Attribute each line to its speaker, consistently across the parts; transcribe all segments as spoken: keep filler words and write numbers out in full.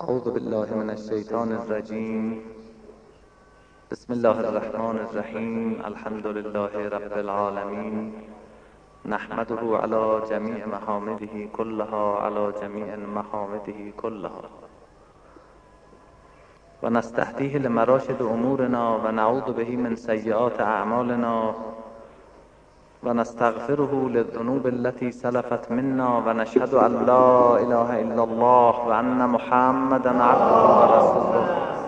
Speaker 1: اعوذ بالله من الشیطان الرجیم. بسم الله الرحمن الرحیم. الحمد لله رب العالمین، نحمده علی جمیع محامده كلها، علی جمیع محامده كلها، و نستهدیه لمراشد امورنا و نعوذ به من سیئات اعمالنا و نستغفره للذنوب التي سلفت منا و نشهد ان لا اله الا الله و ان محمدا عبده و رسوله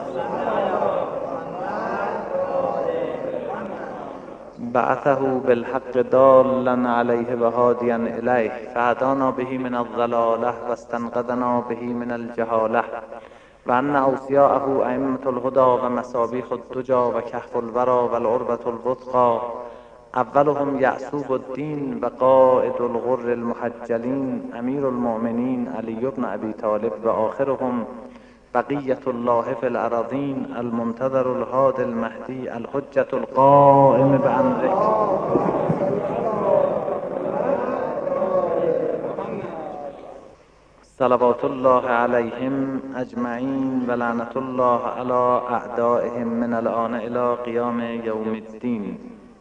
Speaker 1: بعثه بالحق دالا علیه و هادیا الیه فهدانا به من الضلاله و استنقذنا به من الجهاله و ان اوصیاءه ائمة الهدى و مصابیح الدجى و کهف الورى و العروة الوثقی، اولهم یعصوب الدین و قائد الغر المحجلین امیر المؤمنین علی بن ابی طالب و آخرهم بقیة الله فی الارضین المنتظر الهادی المهدی الحجة القائم بامره صلوات الله علیهم اجمعین و لعنة الله علی اعدائهم من الآن الی قیام یوم الدین.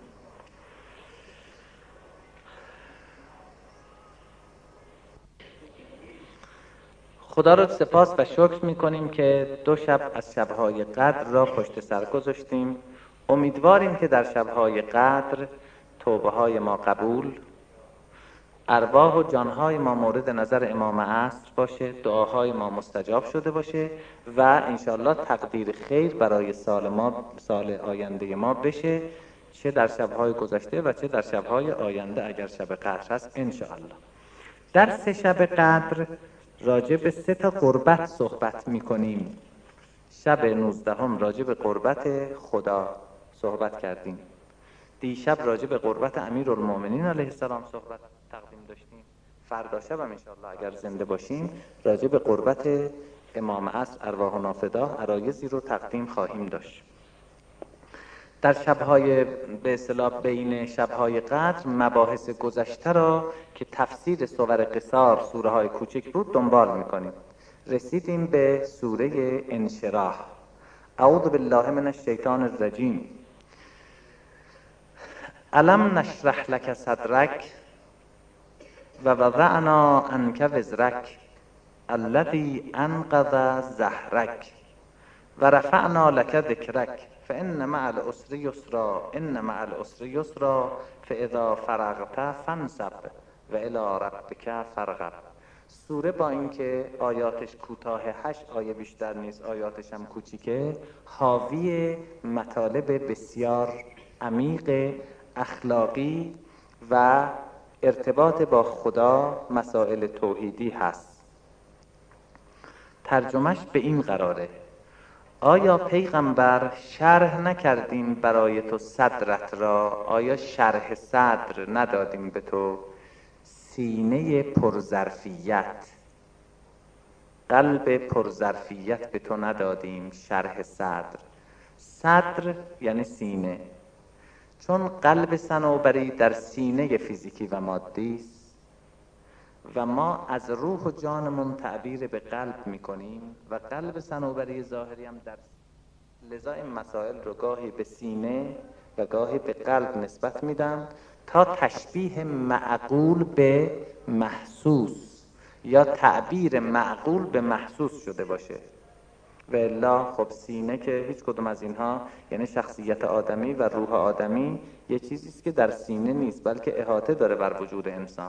Speaker 1: خدا را سپاس و شکر می‌کنیم که دو شب از شب‌های قدر را پشت سر گذاشتیم. امیدواریم که در شب‌های قدر توبه‌های ما قبول، ارواح و جان‌های ما مورد نظر امام عصر باشه، دعاهای ما مستجاب شده باشه و انشاءالله تقدیر خیر برای سال ما، سال آینده ما بشه، چه در شب‌های گذشته و چه در شب‌های آینده اگر شب قدر هست انشاءالله. در سه شب قدر راجع به سه تا قربت صحبت می‌کنیم. شب نوزدهم راجع به قربت خدا صحبت کردیم. دیشب راجع به قربت امیرالمؤمنین علیه السلام صحبت تقدیم داشتیم. فردا شب هم انشاءالله اگر زنده باشیم راجع به قربت امام عصر ارواحنا فدا عرایضی رو تقدیم خواهیم داشت. در شب‌های به اصطلاح بین شب‌های قدر مباحث گذشته را که تفسیر سور قصار سوره‌های کوچک بود دنبال می‌کنیم. رسیدیم به سوره انشراح. اعوذ بالله من الشیطان الرجیم. الم نشرح لک صدرک و وضعنا عنک وزرک الذی انقض ظهرک و رفعنا لک ذکرک فان مع العسر یسرا ان مع العسر یسرا فاذا فرغت فانصب و الی ربک فارغب. سوره با اینکه آیاتش کوتاه، هشت آیه بیشتر نیست، آیاتش هم کوچیکه، حاوی مطالب بسیار عمیق اخلاقی و ارتباط با خدا، مسائل توحیدی هست. ترجمهش به این قراره: آیا پیغمبر شرح نکردیم برای تو صدرت را؟ آیا شرح صدر ندادیم به تو؟ سینه پرظرفیت، قلب پرظرفیت به تو ندادیم؟ شرح صدر. صدر یعنی سینه، چون قلب صنوبری در سینه فیزیکی و مادی است و ما از روح و جانمون تعبیر به قلب میکنیم و قلب صنوبری ظاهری هم در، لذا این مسائل رو گاهی به سینه و گاهی به قلب نسبت میدن تا تشبیه معقول به محسوس یا تعبیر معقول به محسوس شده باشه. و الا خب سینه که هیچ کدوم از اینها، یعنی شخصیت آدمی و روح آدمی یه چیزی است که در سینه نیست بلکه احاطه داره بر وجود انسان.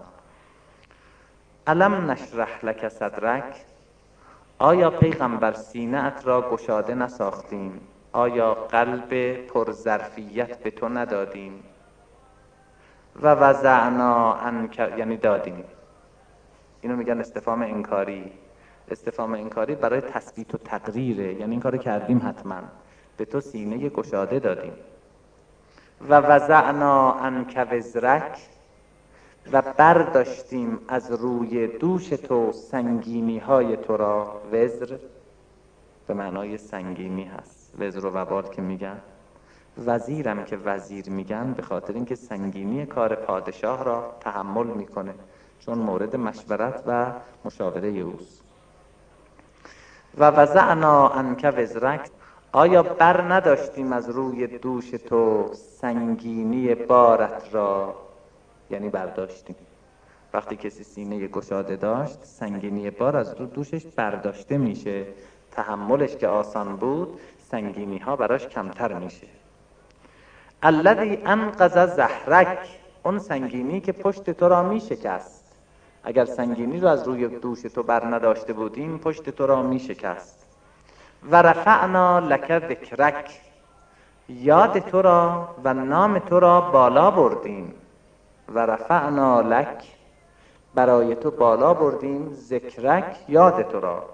Speaker 1: الم نشرح لک صدرک، آیا پیغمبر سینه ات را گشاده نساختیم؟ آیا قلب پرظرفیت به تو ندادیم؟ و وضعنا عنک، یعنی دادیم. اینو میگن استفهام انکاری. استفهام انکاری برای تثبیت و تقریره، یعنی این کارو کردیم حتما، به تو سینه گشاده دادیم. و وضعنا عنک وزرک، و برداشتیم از روی دوش تو سنگینی های تو را. وزر به معنای سنگینی هست، وزر و وبال که میگن. وزیرم که وزیر میگن به خاطر اینکه سنگینی کار پادشاه را تحمل میکنه، چون مورد مشورت و مشاوره اوست. و وضعنا عنک وزرک، آیا بر نداشتیم از روی دوش تو سنگینی بارت را؟ یعنی برداشتیم. وقتی کسی سینه گشاده داشت، سنگینی بار از رو دوشش برداشته میشه، تحملش که آسان بود سنگینی ها براش کمتر میشه. الذی انقض ظهرک، اون سنگینی که پشت تو را میشکست. اگر سنگینی رو از روی دوش تو بر نداشته بودیم پشت تو را میشکست. و رفعنا لک ذکرک، یاد تو را و نام تو را بالا بردیم. و رفعنا لک، برای تو بالا بردیم، ذکرک، یاد تو را.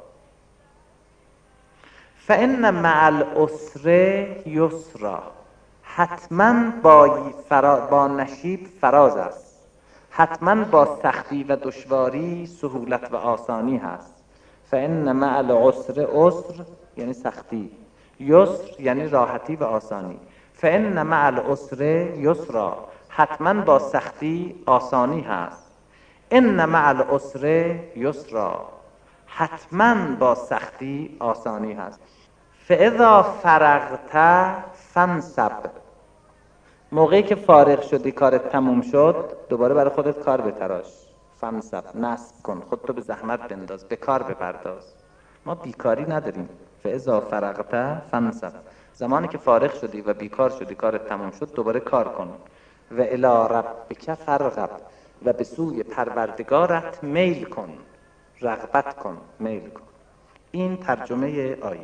Speaker 1: فان مع العسر یسرا، حتما با, فرا... با نشیب فراز است، حتما با سختی و دشواری سهولت و آسانی هست. فان مع العسر، عسر یعنی سختی، یسر یعنی راحتی و آسانی. فان مع العسر یسرا، حتما با سختی آسانی هست. ان مع العسر یسرا، حتما با سختی آسانی هست. فاذا فرغت فانصب، موقعی که فارغ شدی کارت تموم شد دوباره برای خودت کار بتراش. فانصب، نصب کن، خودتو به زحمت بنداز، به کار بپرداز. ما بیکاری نداریم. فاذا فرغت فانصب، زمانی که فارغ شدی و بیکار شدی کارت تموم شد دوباره کار کن. و الی ربک فارغب، و به سوی پروردگارت میل کن، رغبت کن، میل کن. این ترجمه آیه.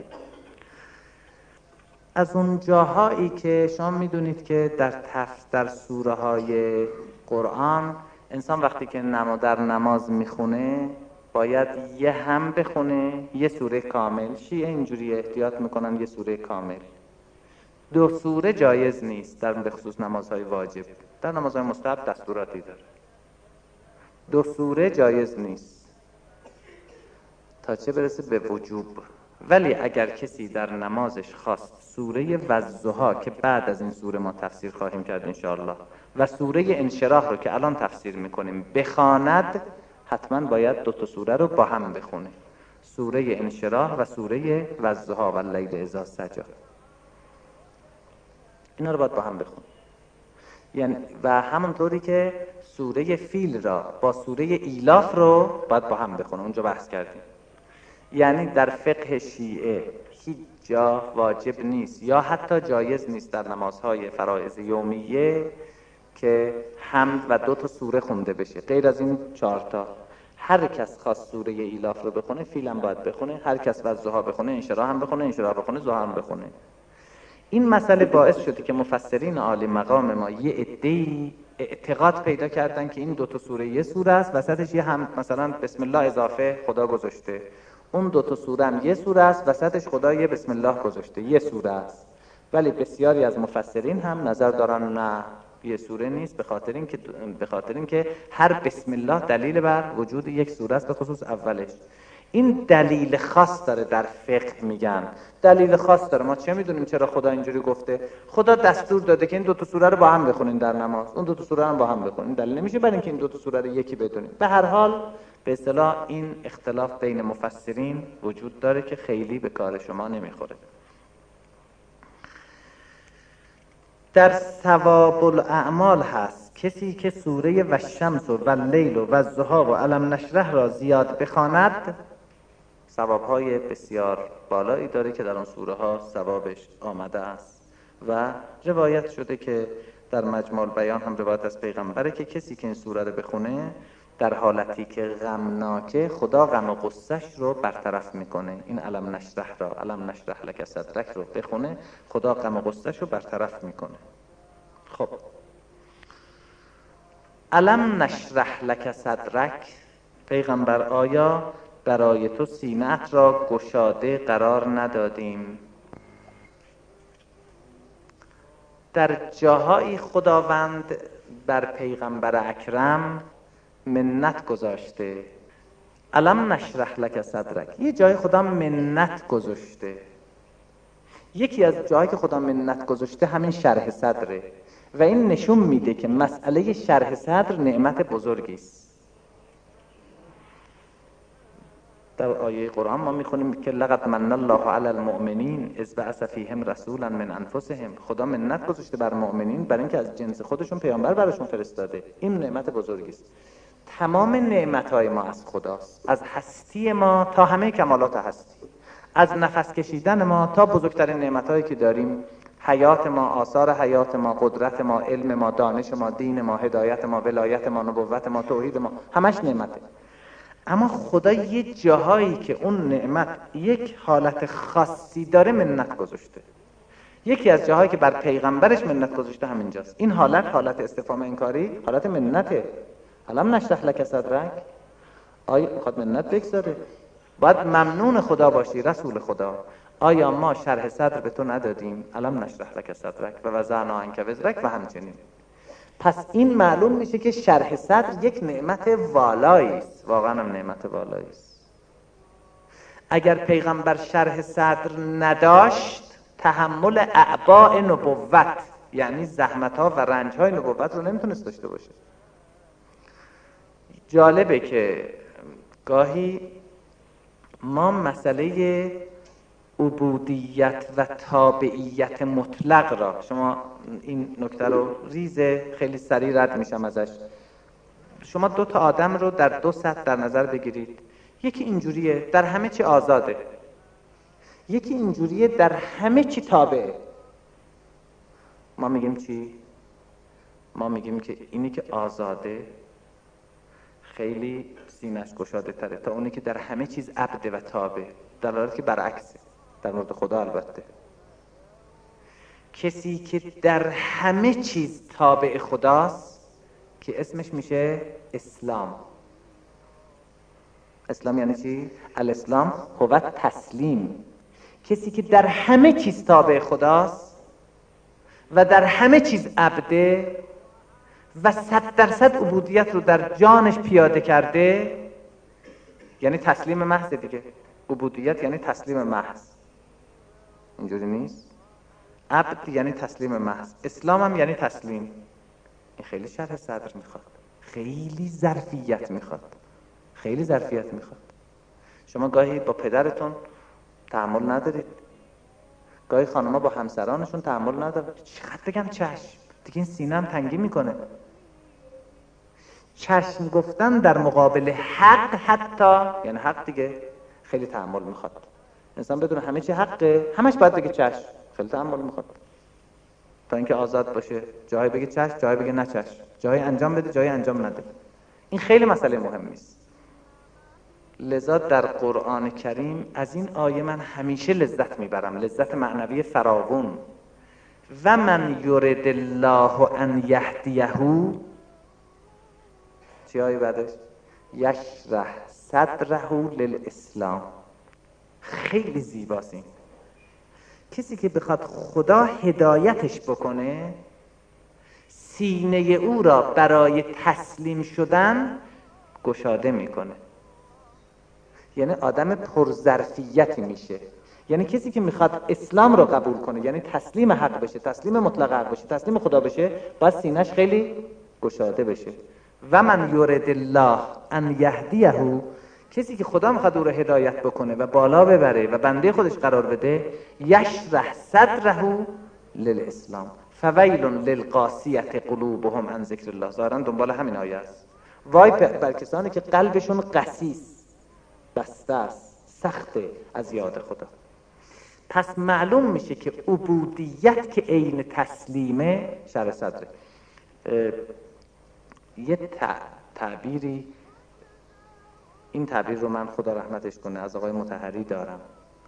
Speaker 1: از اون جاهایی که شما میدونید که در تف در سوره های قرآن انسان وقتی که نما در نماز میخونه باید یه هم بخونه یه سوره کامل. شیعه اینجوری احتیاط میکنن یه سوره کامل. دو سوره جایز نیست در به خصوص نمازهای واجب. در نمازهای مستحب دستوراتی داره. دو سوره جایز نیست تا چه برسه به وجوب. ولی اگر کسی در نمازش خواست سوره والضحی که بعد از این سوره ما تفسیر خواهیم کرد انشاءالله و سوره انشراح رو که الان تفسیر میکنیم بخواند، حتما باید دو تا سوره رو با هم بخونه، سوره انشراح و سوره والضحی و اللیل اذا سجی. اینا رو باید با هم بخونه. یعنی و همونطوری که سوره فیل را با سوره ایلاف رو باید با هم بخونه. اونجا بحث کردیم. یعنی در فقه شیعه هیچ جا واجب نیست یا حتی جایز نیست در نمازهای فرائض یومیه که حمد و دو تا سوره خونده بشه غیر از این چهار تا. هر کس خواست سوره ایلاف رو بخونه فیل هم باید بخونه، هر کس والضحی بخونه انشراح هم بخونه، انشراح بخونه ضحی هم بخونه. این مسئله باعث شده که مفسرین عالی مقام ما یه عده‌ای اعتقاد پیدا کردن که این دو تا سوره یه سوره است، وسطش یه هم مثلا بسم الله اضافه خدا گذاشته، اون دو تا سوره هم یه سوره است، وسطش خدا یه بسم الله گذاشته، یه سوره است. ولی بسیاری از مفسرین هم نظر دارن نه یه سوره نیست، به خاطر اینکه به خاطر اینکه هر بسم الله دلیل بر وجود یک سوره است، به خصوص اولش. این دلیل خاص داره در فقه میگن. دلیل خاص داره. ما چه میدونیم چرا خدا اینجوری گفته؟ خدا دستور داده که این دو تا سوره رو با هم بخونین در نماز، اون دو تا سوره رو با هم بخونین. دلیل نمیشه برای اینکه این دو تا سوره رو یکی بدونیم. به هر حال به اصطلاح این اختلاف بین مفسرین وجود داره که خیلی به کار شما نمیخوره. در ثواب الاعمال هست کسی که سوره و الشمس و اللیل و الضحی و الم نشرح را زیاد بخواند ثوابهای بسیار بالایی داره که در اون سوره ها ثوابش آمده است. و روایت شده که در مجموع بیان هم روایت از پیغمبره که کسی که این سوره رو بخونه در حالتی که غمناکه خدا غم و غصه‌اش رو برطرف میکنه. این الم نشرح را، الم نشرح لک صدرک رو بخونه، خدا غم و غصه‌اش رو برطرف میکنه. خب الم نشرح لک صدرک، پیغمبر آیا برای تو سینه‌ات را گشاده قرار ندادیم؟ در جاهایی خداوند بر پیغمبر اکرم منت گذاشته. الم نشرح لک صدرک، یه جای خدا منت گذاشته. یکی از جاهایی که خدا منت گذاشته همین شرح صدره و این نشون میده که مسئله شرح صدر نعمت بزرگی است. در آیه قرآن ما میخونیم که لقد من الله علی المؤمنین اذ بعث فیهم رسولا من انفسهم. خدا منت گذاشته بر مؤمنین برای اینکه از جنس خودشون پیامبر براشون فرستاده. این نعمت بزرگی است. تمام نعمت‌های ما از خداست، از هستی ما تا همه کمالات هستی، از نفس کشیدن ما تا بزرگترین نعمت‌هایی که داریم، حیات ما، آثار حیات ما، قدرت ما، علم ما، دانش ما، دین ما، هدایت ما، ولایت ما، نبوت ما، توحید ما، همش نعمته. اما خدا یه جاهایی که اون نعمت یک حالت خاصی داره منت گذاشته. یکی از جاهایی که بر پیغمبرش منت گذاشته همینجاست. این حالت حالت استفهام انکاری، حالت منته. الم نشرح لک صدرک، آیا میخواد منت بگذاره؟ باید ممنون خدا باشی رسول خدا. آیا ما شرح صدر به تو ندادیم؟ الم نشرح لک صدرک و وضعنا عنک وزرک و همچنین. پس این معلوم میشه که شرح صدر یک نعمت والایی است، واقعا هم نعمت والایی است. اگر پیغمبر شرح صدر نداشت، تحمل اعباء نبوت یعنی زحمت‌ها و رنج‌های نبوت رو نمیتونست داشته باشه. جالبه که گاهی ما مسئله عبودیت و تابعیت مطلق را، شما این نکته رو ریزه خیلی سریع رد میشم ازش، شما دو تا آدم رو در دو سطح در نظر بگیرید. یکی اینجوریه در همه چی آزاده، یکی اینجوریه در همه چی تابعه. ما میگیم چی؟ ما میگیم که اینی که آزاده خیلی سینه‌اش گشاده تره تا اونی که در همه چیز عبده و تابع، در حالی که برعکسه در مورد خدا. البته کسی که در همه چیز تابع خداست که اسمش میشه اسلام. اسلام یعنی چی؟ الاسلام هو تسلیم. کسی که در همه چیز تابع خداست و در همه چیز عبده و صد درصد عبودیت رو در جانش پیاده کرده، یعنی تسلیم محض دیگه. عبودیت یعنی تسلیم محض، اینجوری نیست؟ عبد یعنی تسلیم محض، اسلام هم یعنی تسلیم. این خیلی شرح صدر میخواد، خیلی ظرفیت میخواد، خیلی ظرفیت میخواد. شما گاهی با پدرتون تحمل ندارید، گاهی خانم‌ها با همسرانشون تحمل ندارن. چقدر بگم چشم، دیگه این سینه‌ام تنگی میکنه. چشم گفتن در مقابل حق، حتی یعنی حق دیگه، خیلی تحمل میخواد. انسان بدون همه چی حقه، همش باید بگه چشم، خیلی تحمل میخواد تا اینکه آزاد باشه. جایی بگه چشم، جایی بگه نه چشم، جایی انجام بده، جایی انجام نده. این خیلی مسئله مهمی است. لذا در قرآن کریم از این آیه من همیشه لذت میبرم، لذت معنوی فراوون. و من یرد الله ان یهدیه، چی آیه بعدش؟ یشرح صدره للاسلام. خیلی زیباست این. کسی که بخواد خدا هدایتش بکنه، سینه او را برای تسلیم شدن گشاده میکنه، یعنی آدم پرظرفیتی میشه. یعنی کسی که میخواد اسلام رو قبول کنه، یعنی تسلیم حق بشه، تسلیم مطلق حق بشه، تسلیم خدا بشه، باید سینه‌اش خیلی گشاده بشه. و من یرد الله ان یهدیه، کسی که خدا میخواد او رو هدایت بکنه و بالا ببره و بنده خودش قرار بده، یشرح صدره للاسلام فویل للقاسیة قلوبهم عن ذکر الله. ظاهرا دنبال همین آیه است. وای بر کسانی که قلبشون قسی است، بسته است، سخته از یاد خدا. پس معلوم میشه که عبودیت که عین تسلیمه شرح صدره. یه تعبیری، این تعبیر رو من خدا رحمتش کنه از آقای مطهری دارم،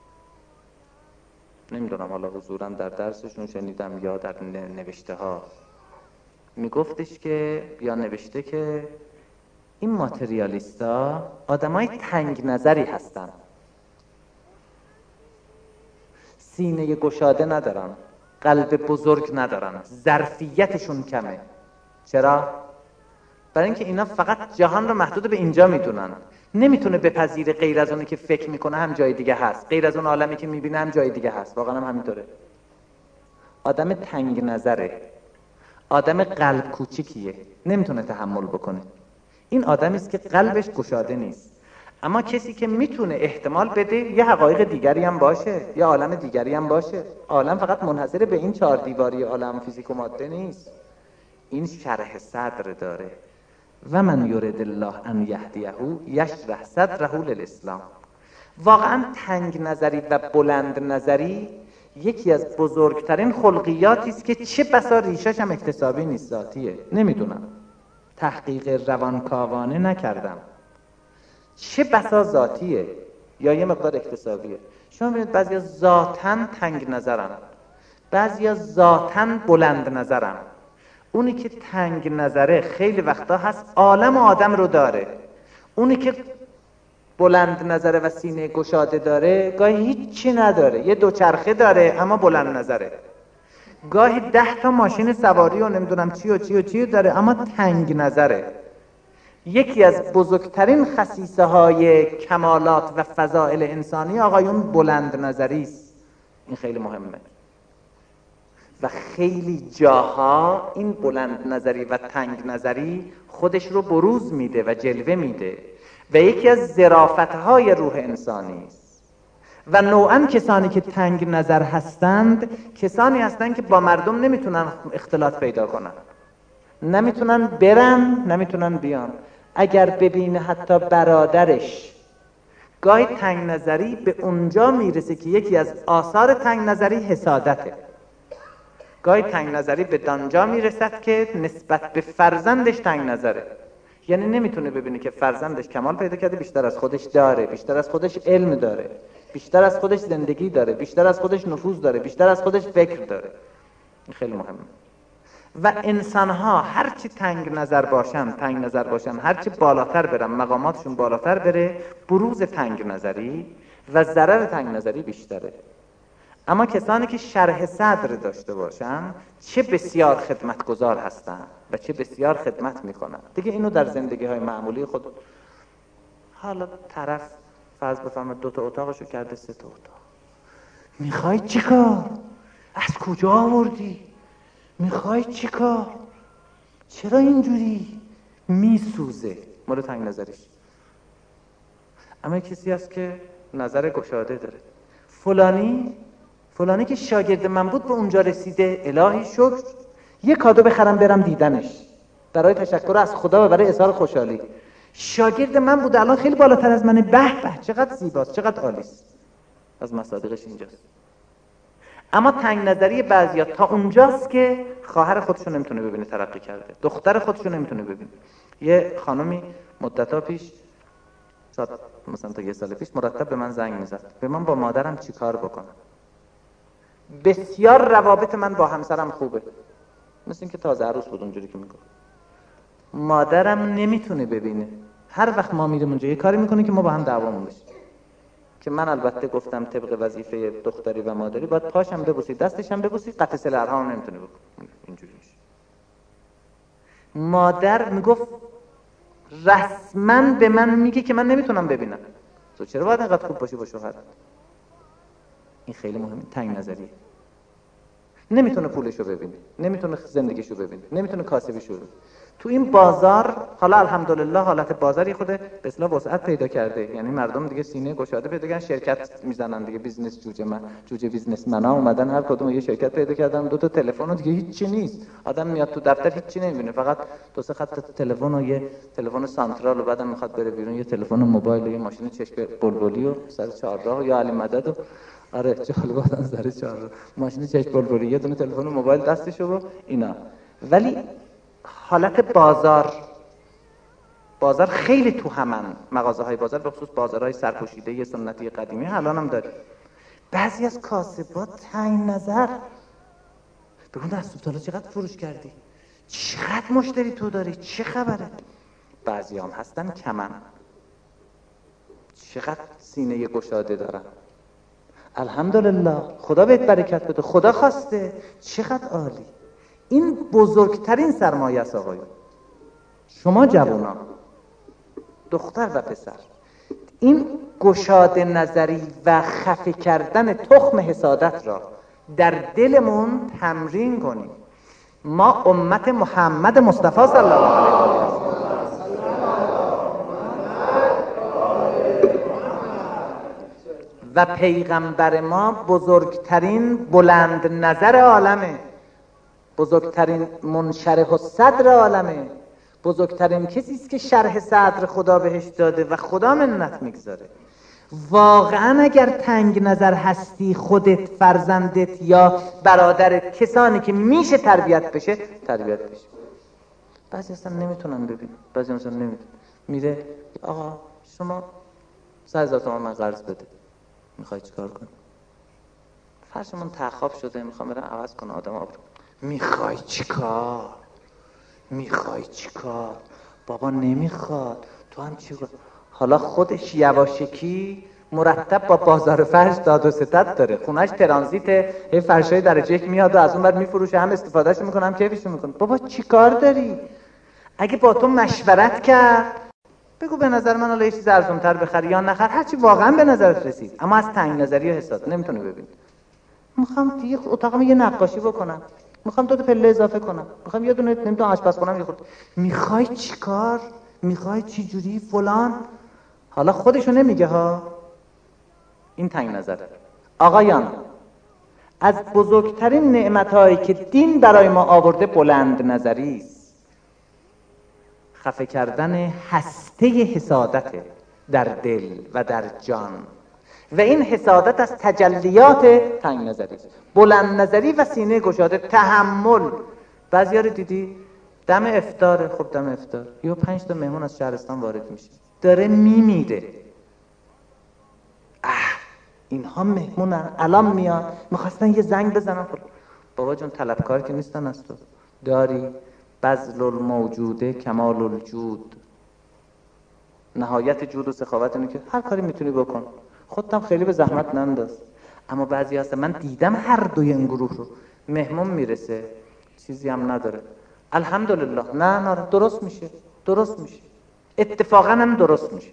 Speaker 1: نمیدونم حالا حضورا در درسشون شنیدم یا در نوشته ها، میگفتش که یا نوشته که این ماتریالیستا آدمای تنگ نظری هستن، سینه گشاده ندارن، قلب بزرگ ندارن، ظرفیتشون کمه. چرا؟ برای اینکه اینا فقط جهان رو محدود به اینجا میدونن، نمیتونه بپذیره غیر از اونی که فکر میکنه هم جای دیگه هست، غیر از اون عالمی که میبینه هم جای دیگه هست. واقعا هم همینطوره. آدم تنگ نظره، آدم قلب کوچیکیه، نمیتونه تحمل بکنه. این آدمی است که قلبش گشاده نیست. اما کسی که میتونه احتمال بده یه حقایق دیگری هم باشه، یه عالم دیگری هم باشه. عالم فقط منحصر به این چهار دیواری عالم فیزیک و ماده نیست، این شرح صدر داره. و من یرید الله ان یهدیه یشرح صدره للاسلام. واقعا تنگ نظری و بلند نظری یکی از بزرگترین خلقیاتی است که چه بسا ریشش هم اکتسابی نیست، ذاتیه. نمیدونم، تحقیق روانکاوانه نکردم، چه بسا ذاتیه یا یه مقدار اکتسابیه. شما ببینید بعضیا ذاتاً تنگ نظرن، بعضیا ذاتاً بلند نظرن. اونی که تنگ نظره خیلی وقتا هست عالم آدم رو داره، اونی که بلند نظره و سینه گشاده داره گاهی هیچی نداره، یه دوچرخه داره اما بلند نظره، گاهی ده تا ماشین سواری و نمیدونم چی و چی و چی داره اما تنگ نظره. یکی از بزرگترین خصیصه های کمالات و فضائل انسانی آقایون بلند نظری است. این خیلی مهمه و خیلی جاها این بلند نظری و تنگ نظری خودش رو بروز میده و جلوه میده و یکی از ظرافت‌های روح انسانی است. و نوعاً کسانی که تنگ نظر هستند کسانی هستند که با مردم نمیتونن اختلاط پیدا کنن، نمیتونن برن، نمیتونن بیان. اگر ببینه حتی برادرش، گاهی تنگ نظری به اونجا میرسه که یکی از آثار تنگ نظری حسادته. گاهی تنگ نظری به دانجا میرسد که نسبت به فرزندش تنگ نظره، یعنی نمیتونه ببینه که فرزندش کمال پیدا کرده، بیشتر از خودش داره، بیشتر از خودش علم داره، بیشتر از خودش زندگی داره، بیشتر از خودش نفوذ داره، بیشتر از خودش فکر داره. این خیلی مهمه. و انسان‌ها هرچی تنگ نظر باشن، تنگ نظر باشن، هرچی بالاتر برن، مقاماتشون بالاتر بره، بروز تنگ نظری و ضرر تنگ نظری بیشتره. اما کسانی که شرح صدر داشته باشن چه بسیار خدمتگزار هستن و چه بسیار خدمت میکنن. دیگه اینو در زندگی های معمولی خود، حالا طرف فرض بفرمایید دو تا اتاقشو کرده سه تا اتاق، میخوای چیکار؟ از کجا آوردی؟ میخوای چیکار؟ چرا اینجوری؟ میسوزه مورد تنگ نظریش. اما کسی هست که نظر گشاده داره، فلانی فلانی که شاگرد من بود به اونجا رسیده، الهی شکر، یه کادو بخرم برم دیدنش برای تشکر از خدا و برای اظهار خوشحالی. شاگرد من بود الان خیلی بالاتر از منه، به به چقدر زیباست، چقدر عالیست. از مصادیقش اینجاست. اما تنگ نظری بعضیا تا اونجاست که خواهر خودشو نمیتونه ببینه ترقی کرده، دختر خودشو نمیتونه ببینه. یه خانمی مدت‌ها پیش، مثلا تا یه سال پیش، مرتب به من زنگ میزد، به من با مادرم چی کار بکنم. بسیار روابط من با همسرم خوبه، مثل این که تازه عروس بود اونجوری که میگه. مادرم نمیتونه ببینه، هر وقت ما میریم اونجا یه کاری میکنه که ما با هم دعوامون بشه، که من البته گفتم طبق وظیفه دختری و مادری باید پاشم ببوسی، دستشم ببوسی، قطع سل ارحام نمیتونه بکنه. اینجوری میشه. مادر میگفت رسما به من میگه که من نمیتونم ببینم، تو چرا باید اینقدر خوب باشی با شوهرت؟ این خیلی مهمه. تنگ نظریه. نمیتونه پولشو ببینه، نمیتونه زندگیشو ببینه، نمیتونه کاسبیشو ببینه. تو این بازار حالا الحمدلله حالت بازاری خود به اصطلاح وسعت پیدا کرده، یعنی مردم دیگه سینه گشاده پیدا کردن، شرکت میزنن دیگه، بیزنس جوجه من جوجه بیزنسمنا اومدن، هر کدوم یه شرکت پیدا کردن، دو تا تلفن دیگه هیچی نیست. آدم میاد تو دفتر هیچی نمیبینه، فقط دو سه خط تلفن و یه تلفن سانترال و بعدم میخواد بره بیرون یه تلفن موبایل و یه ماشین چشم بلبلی و سر چهارراه یا علی مدد و آره جالب آدم سر چهارراه ماشین چشم بلبلی، یه دونه تلفن موبایل دستشه و اینا. ولی حالت بازار بازار خیلی تو همن، مغازه های بازار به خصوص بازارهای سرپوشیده سنتی قدیمی الان هم داریم. بعضی از کاسبات تنگ نظر، بگو دست تو چقدر فروش کردی، چقدر مشتری تو داری، چه خبره. بعضی هم هستن کمن، چقدر سینه گشاده دارن، الحمدلله خدا بهت برکت بده، خدا خواسته، چقدر عالی. این بزرگترین سرمایه است آقایون. شما جوانان، دختر و پسر، این گشاده نظری و خفه کردن تخم حسادت را در دلمون تمرین کنیم. ما امت محمد مصطفی صلی الله علیه و آله و پیغمبر ما بزرگترین بلند نظر عالمه، بزرگترین منشرح الصدر عالمه، بزرگترین کسی است که شرح صدر خدا بهش داده و خدا منت میگذاره. واقعا اگر تنگ نظر هستی، خودت، فرزندت یا برادرت، کسانی که میشه تربیت بشه تربیت بشه. بعضی اصلا نمیتونن ببینن، بعضی اصلا نمیتونن. میره آقا شما سه هزار تومان من قرض بده، میخوای چیکار کنی؟ فرشمون تخاب شده، میخوام برم عوض کنه آدم آبرو. میخوای چیکار؟ میخوای چیکار؟ بابا نمیخواد، تو هم چی؟ حالا خودش یواشکی مرتب با بازار فرش داد و ستد داره، خونش ترانزیت، یه فرشای درجه یک میاد و از اون بعد میفروشه، هم استفادهش میکنه هم کیفش میکنه. بابا چیکار داری؟ اگه با تو مشورت کرد بگو به نظر من حالا یه چیز ارزان‌تر بخر یا نخر، هرچی واقعا به نظرت رسید، اما از تنگ نظری و حساد نمیتونی ببین. میخوام دیگه اتاقم یه نقاشی بکنم، میخوام دو تا پله اضافه کنم، میخوام یه دونه نمیدونم آشپزخونه‌ام یه خورده. میخوای چیکار؟ میخوای چی جوری فلان؟ حالا خودشو نمیگه ها، این تنگ نظره. آقایان، از بزرگترین نعمتهایی که دین برای ما آورده بلند نظری است. خفه کردن هسته حسادت در دل و در جان، و این حسادت از تجلیات تنگ نظری است. بلند نظری و سینه گشاده، تحمل. بعضیا رو دیدی دم افطاره، خب دم افطار یا پنج تا مهمون از شهرستان وارد میشه، داره میمیره. اه اینها مهمونن، الان میان، میخواستن یه زنگ بزنن. خب بابا جون طلبکار که نیستن از تو، داری بذل الموجوده کمال الجود. نهایت جود و سخاوت اینه که هر کاری میتونی بکن، خودتم خیلی به زحمت ننداز. اما بعضی هست، من دیدم هر دوی این گروه رو، مهمون میرسه چیزی هم نداره، الحمدلله، نه نه درست میشه، درست میشه، اتفاقا هم درست میشه.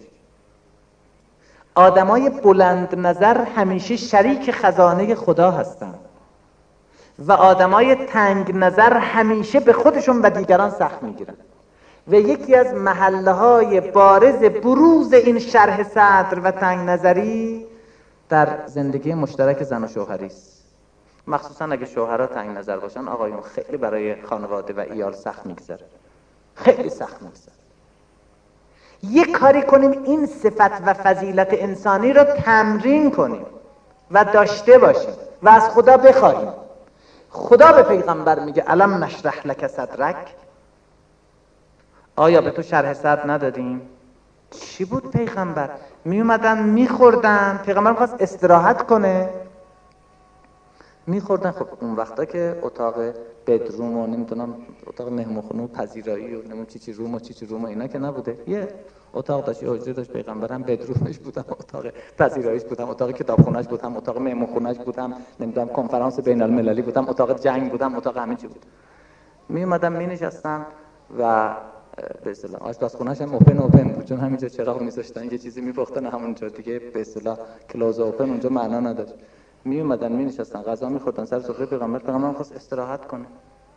Speaker 1: آدمای بلند نظر همیشه شریک خزانه خدا هستند و آدمای تنگ نظر همیشه به خودشون و دیگران سخت میگیرن. و یکی از محلهای بارز بروز این شرح صدر و تنگ نظری در زندگی مشترک زن و شوهری است. مخصوصا اگه شوهرها تنگ نظر باشن، آقایون خیلی برای خانواده و عیال سخت میگذره، خیلی سخت میگذره. یک کاری کنیم این صفت و فضیلت انسانی رو تمرین کنیم و داشته باشیم و از خدا بخواهیم. خدا به پیغمبر میگه الم نشرح لک صدرک، آیا به تو شرح صدر ندادیم؟ چی بود پیغمبر؟ می اومدن میخوردن، پیغمبر خواست استراحت کنه، میخوردن. خب اون وقتا که اتاق بدروم و نمیدونم اتاق مهمونخونه و پذیرایی و نمیدونم چی چی روم و چی چی روم و اینا که نبوده، یه اتاق داشت، یه حجره داشت، پیغمبر هم بدرومش بود، هم اتاق پذیراییش بود، هم اتاق کتابخونه‌اش بود، هم اتاق مهمونخونه‌اش بود، هم نمیدونم کنفرانس بین المللی بود، هم اتاق جنگ بود، هم اتاق همه چی بود. می اومدن می نشستن و به اصطلاح آشپزخونه‌اش هم اوپن اوپن بود، چون همینجا چراغ می‌ذاشتن یه چیزی می‌پختن همونجا دیگه، به اصطلاح کلوز اوپن اونجا معنا نداشت. می اومدن می نشستن غذا می‌خوردن سر سفره پیغمبر، پیغمبر خواست استراحت کنه،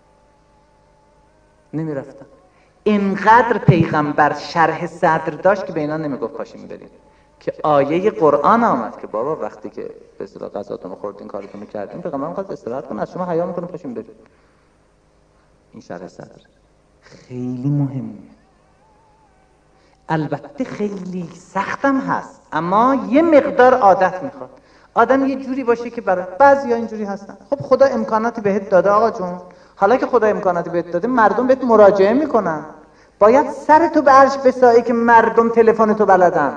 Speaker 1: نمی‌رفتن. اینقدر پیغمبر شرح صدر داشت که به اینا نمیگفت پاشیم بریم، که آیه قرآن آمد که بابا وقتی که به اصطلاح غذاتون رو خوردین کارتون رو کردین، پیغمبر خواست استراحت کنه، از شما حیا می‌کنه پاشیم بریم. این شرح صدر خیلی مهمه. البته خیلی سختم هست، اما یه مقدار عادت میخواد. آدم یه جوری باشه که برای بعضیا اینجوری هستن. خب خدا امکاناتی بهت داده آقا جون، حالا که خدا امکاناتی بهت داده مردم بهت مراجعه میکنن، باید سرتو به عرش بسایی که مردم تلفنتو بلدن،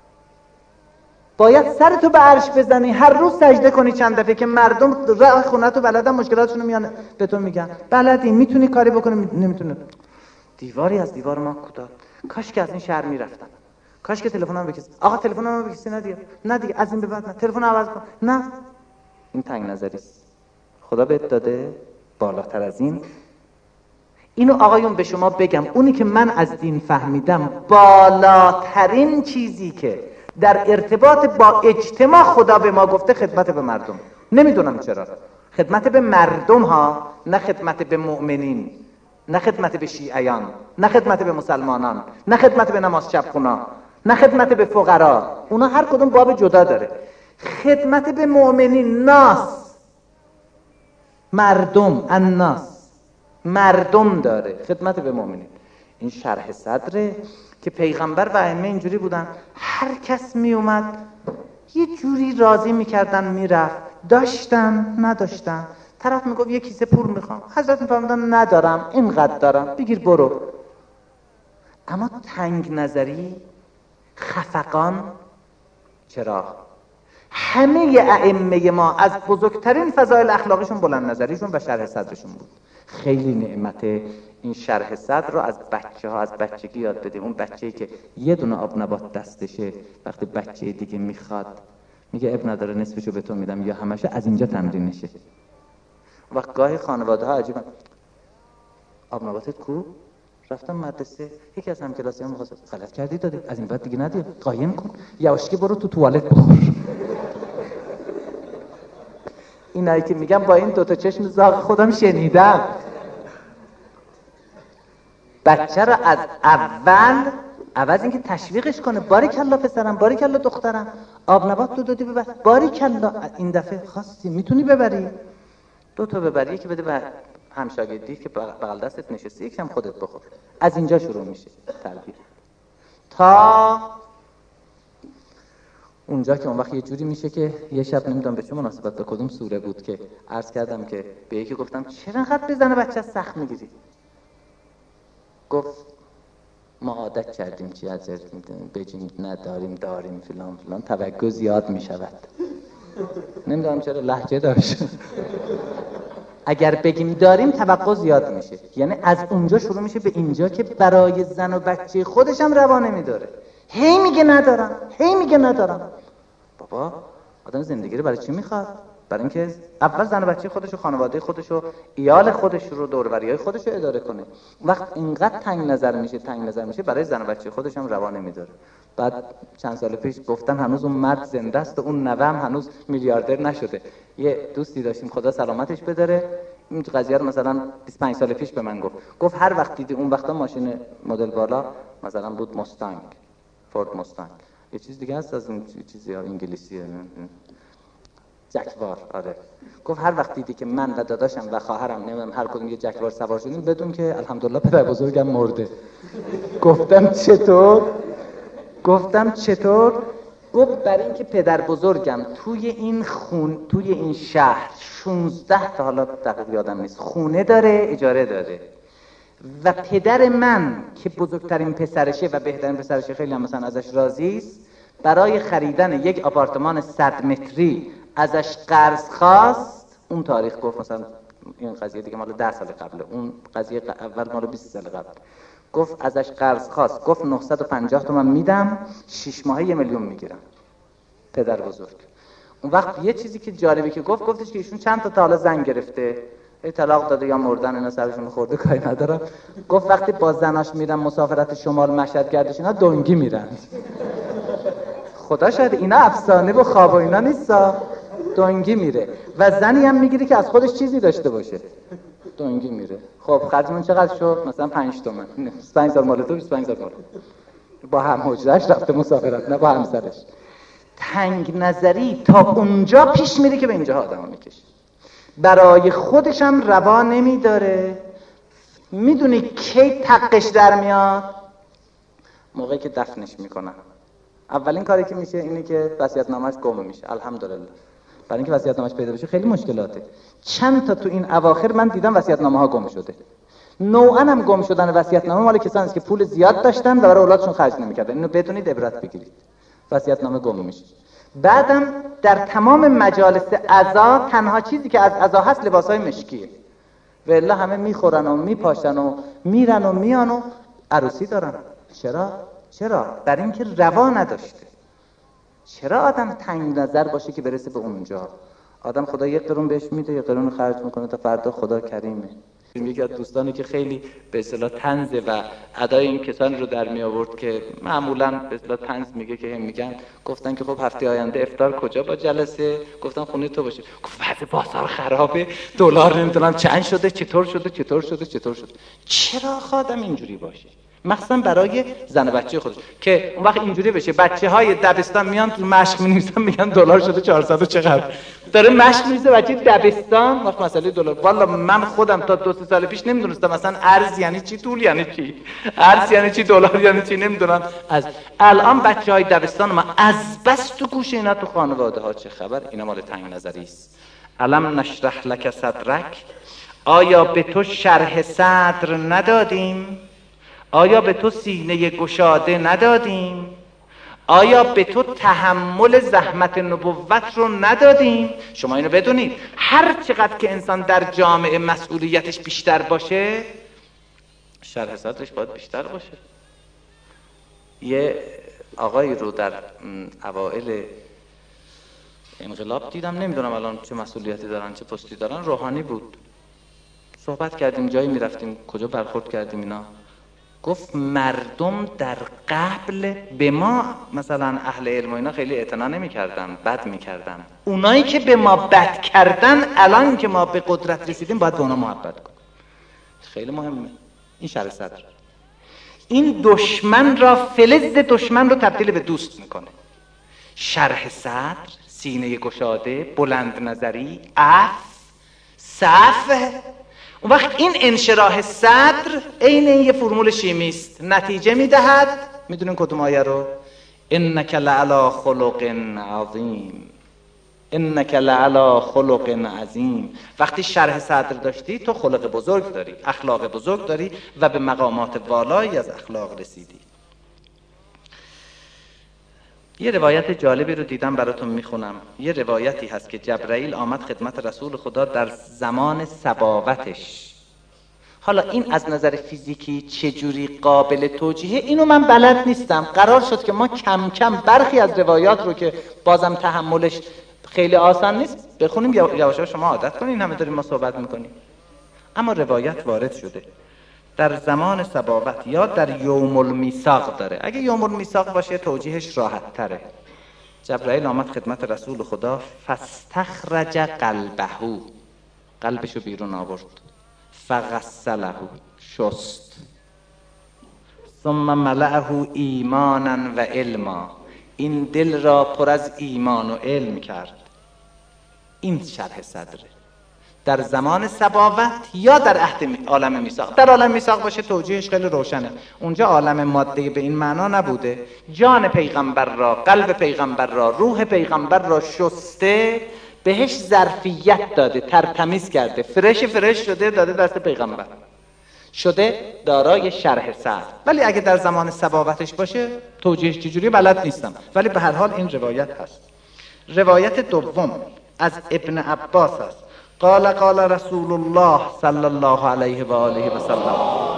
Speaker 1: باید سرتو به عرش بزنی هر روز سجده کنی چند دفعه که مردم راه خونتو بلدن، مشکلاتشونو میان به تو میگن، بلدی میتونی کاری بکنی نمیتونی. دیواری از دیوار ما کوتاه. کاش که از این شهر میرفتن، کاش که تلفنم بکش، آقا تلفنم بکش، نه دیگه، نه دیگه از این به بعد نه، تلفن عوض کن، نه. این تنگ نظری است. خدا بهت داده بالاتر از این. اینو آقایون به شما بگم، اونی که من از دین فهمیدم، بالاترین چیزی که در ارتباط با اجتماع خدا به ما گفته خدمت به مردم. نمیدونم چرا خدمت به مردم ها، نه خدمت به مؤمنین، نه خدمت به شیعیان، نه خدمت به مسلمانان، نه خدمت به نماز شب خونا، نه خدمت به فقرا. اونا هر کدوم باب جدا داره. خدمت به مؤمنین، ناس، مردم، الناس، مردم داره، خدمت به مؤمنین. این شرح صدره که پیغمبر و ائمه اینجوری بودن، هر کس می اومد یه جوری راضی میکردن میرفت، داشتن نداشتن. طرف میگفت یه کیسه پول میخوام، حضرت میفرمودن ندارم، اینقدر دارم، بگیر برو. اما تنگ نظری، خفقان، چرا؟ همه ائمه ما از بزرگترین فضایل اخلاقیشون بلند نظریشون و شرح صدرشون بود. خیلی نعمت این شرح صدر رو از بچه ها از بچگی یاد بدیم. اون بچه‌ای که یه دونه آب نبات دستشه، وقتی بچه دیگه میخواد میگه اب نداره نصفشو به تو میدم یا همشه، از اینجا تمرینشه. وقت گاهی خانواده ها عجیبن، آب نباتت کو؟ رفتم مدرسه، یکی از همکلاسی‌ها می‌خواست، غلط کردی دادی، از این بعد دیگه ندی، قایم کن، یواشکی برو تو توالت بخور. اینایی که میگم با این دوتا چشم زاغ خودم شنیدم. بچه رو از اول عوض اینکه تشویقش کنه، باریکلا پسرم، باریکلا دخترم، آب نبات تو دادی ببر، باریکلا، این دفعه خواستی میتونی ببری، دو تا ببری، یکی بده به همشاگردی که بغل دستت نشسته، یکم خودت بخور. از اینجا شروع میشه تربیت تا اونجا که اون وقت یه جوری میشه که یه شب نمیدونم به چه مناسبت به کدوم سوره بود که عرض کردم که به یکی گفتم چرا انقدر بزنه بچه سخت میگیری؟ گفت ما عادت کردیم چی از بجیم نداریم داریم فلان فلان، توقع زیاد میشود. نمیدونم چرا لهجه داشت. اگر بگیم داریم توقع زیاد میشه، یعنی از اونجا شروع میشه به اینجا که برای زن و بچه خودش هم روا نمیداره. هی میگه ندارم، هی میگه ندارم. بابا آدم زندگی رو برای چی میخواد؟ برای اینکه اول زن و بچه خودش و خانواده خودش و ایال خودش رو دور و بریای خودش رو اداره کنه. وقت اینقدر تنگ نظر میشه تنگ نظر میشه برای زن و بچه خودش هم روا نمیداره. بعد چند سال پیش گفتن هنوز اون مرد زنده است و اون نوه هم هنوز میلیاردر نشده. یه دوستی داشتیم خدا سلامتش بداره، این قضیه رو مثلا بیست و پنج سال پیش به من گفت. گفت هر وقت دیدی، اون وقتا ماشین مدل بالا مثلا بود مستنگ، فورد مستنگ، یه چیز دیگه هست از اون چیزی ها انگلیسیه، جکوار. آره. گفت هر وقت دیدی که من و داداشم و خواهرم نمیدونم هر کدوم یه جکوار سوار شدیم، بدون که الحمدلله پدر بزرگم مرده. گفتم چطور؟ گفتم چطور؟ گفت برای اینکه پدر بزرگم توی این خون توی این شهر شانزده تا، حالا دقیق یادم نیست، خونه داره، اجاره داره، و پدر من که بزرگترین پسرشه و بهترین پسرشه، خیلی هم مثلا ازش راضی است، برای خریدن یک آپارتمان صد متری ازش قرض خواست. اون تاریخ گفت مثلا این قضیه دیگه مال ده سال قبله، اون قضیه اول مال بیست سال قبل. گفت ازش قرض خواست، گفت نهصد و پنجاه تومن میدم، شش ماهه یه میلیون میگیرم. پدر بزرگ. اون وقت یه چیزی که جالبی که گفت، گفتش که ایشون چند تا تا حالا زن گرفته، ای طلاق داده یا مردن، اینا سرشون خورده کاری ندارم. گفت وقتی با زناش میرن مسافرت شمال مشهد گردش، اینا دنگی میرن. خدا شاید اینا افسانه و خواب و اینا نیستا، دنگی میره و زنی هم میگیره که از خودش چیزی داشته باشه، دنگی میره. خب خرجمون چقدر شد؟ مثلا پنج تومن. بیست و پنج سال مال تو، بیست و پنج سال مال با هم حجرش رفته مسافرت، نه با همسرش. تنگ نظری تا اونجا پیش میره که به اینجا آدمو میکشه، برای خودش هم روا نمیداره. میدونی کی تقش در میاد؟ موقعی که دفنش میکنن. اولین کاری که میشه اینه که وصیت‌نامه‌اش گم میشه. الحمدلله. برای اینکه وصیت‌نامه‌اش پیدا بشه خیلی مشکلاته. چند تا تو این اواخر من دیدم وصیت‌نامه‌ها گم شده. نوعاً هم گم شدن وصیت‌نامه مال کسانی است که پول زیاد داشتن و برای اولادشون خرج نمی‌کردن. اینو بدونید، عبرت بگیرید. وصیت‌نامه گم میشه. بعدم در تمام مجالس عزا تنها چیزی که از عزا هست لباسای مشکیه. و الا همه میخورن و میپاشن و میرن و میان و عروسی دارن. چرا؟ چرا؟ برای اینکه روا نداشته. چرا آدم تنگ نظر باشه که برسه به اونجا؟ آدم خدا یک قرون بهش میده، یک قرون خرج میکنه تا فردا خدا کریمه. یکی از دوستانی که خیلی به اصطلاح طنز و ادای این کسانی رو در می آورد که معمولا به اصطلاح طنز میگه که هم میگن، گفتن که خب هفته آینده افطار کجا با جلسه؟ گفتن خونه تو باشه. گفت وضع بازار خرابه، دلار نمیدونم چند شده، چطور شده چطور شده چطور شده. چرا خادم اینجوری باشه؟ مخصوصا برای زن و بچه خودش که اون وقت اینجوری بشه بچه های دبستان میان تو مشق می‌نویسن میگن دلار شده چهارصد و چقدر، داره مشق می‌نویسه بچه دبستان وقت مسئله دلار. والا من خودم تا دو سه سال پیش نمیدونستم مثلا ارز یعنی چی، طول یعنی چی، ارز یعنی چی، دلار یعنی چی نمیدونم. از الان بچهای دبستان ما از بس تو گوش اینا تو خانواده ها چه خبر، اینا مال تنگ نظری است. الم نشرح لک صدرک، آیا به تو شرح صدر ندادیم؟ آیا به تو سینه گشاده ندادیم؟ آیا به تو تحمل زحمت نبوت رو ندادیم؟ شما اینو بدونید هر چقدر که انسان در جامعه مسئولیتش بیشتر باشه شرح صدرش باید بیشتر باشه. یه آقایی رو در اوائل انقلاب دیدم، نمیدونم الان چه مسئولیتی دارن چه پستی دارن، روحانی بود. صحبت کردیم، جایی میرفتیم کجا برخورد کردیم اینا، گفت مردم در قبل به ما مثلا اهل علم و اینا خیلی اعتنا نمی‌کردن، بد می‌کردن. اونایی که به ما بد کردن الان که ما به قدرت رسیدیم باید به اونا محبت کنیم. خیلی مهمه این شرح صدر. این دشمن را، فلز دشمن رو تبدیل به دوست میکنه. شرح صدر، سینه گشاده، بلند نظری، عفو، صفح. اون وقت این انشراح صدر عین یه فرمول شیمی است، نتیجه میدهد، میدونین کدوم آیه رو؟ انک لعلی خلق عظیم، انک لعلی خلق عظیم. وقتی شرح صدر داشتی تو خلق بزرگ داری، اخلاق بزرگ داری و به مقامات والایی از اخلاق رسیدی. یه روایت جالبی رو دیدم براتون میخونم. یه روایتی هست که جبرائیل آمد خدمت رسول خدا در زمان صباوتش. حالا این از نظر فیزیکی چجوری قابل توجیهه اینو من بلد نیستم. قرار شد که ما کم کم برخی از روایات رو که بازم تحملش خیلی آسان نیست بخونیم، یواش یواش شما عادت کنین، همه داریم ما صحبت میکنیم. اما روایت وارد شده در زمان صباوت یا در یوم المیثاق داره. اگه یوم المیثاق باشه توجیهش راحت تره. جبرائیل آمد خدمت رسول خدا، فاستخرج قلبه، قلبشو بیرون آورد، فغسله، شست، ثم ملأه ایمانا و علما، این دل را پر از ایمان و علم کرد. این شرح صدره در زمان صباوت یا در عهد عالم میثاق. در عالم میثاق باشه توجیهش خیلی روشنه، اونجا عالم ماده به این معنا نبوده. جان پیغمبر را، قلب پیغمبر را، روح پیغمبر را شسته، بهش ظرفیت داده، ترتمیز کرده، فرش فرش شده، داده دست پیغمبر، شده دارای شرح صدر. ولی اگه در زمان صباوتش باشه توجیهش چجوری بلد نیستم، ولی به هر حال این روایت هست. روایت دوم از ابن عباس است. قال قال رسول الله صلی الله علیه و آله و سلم،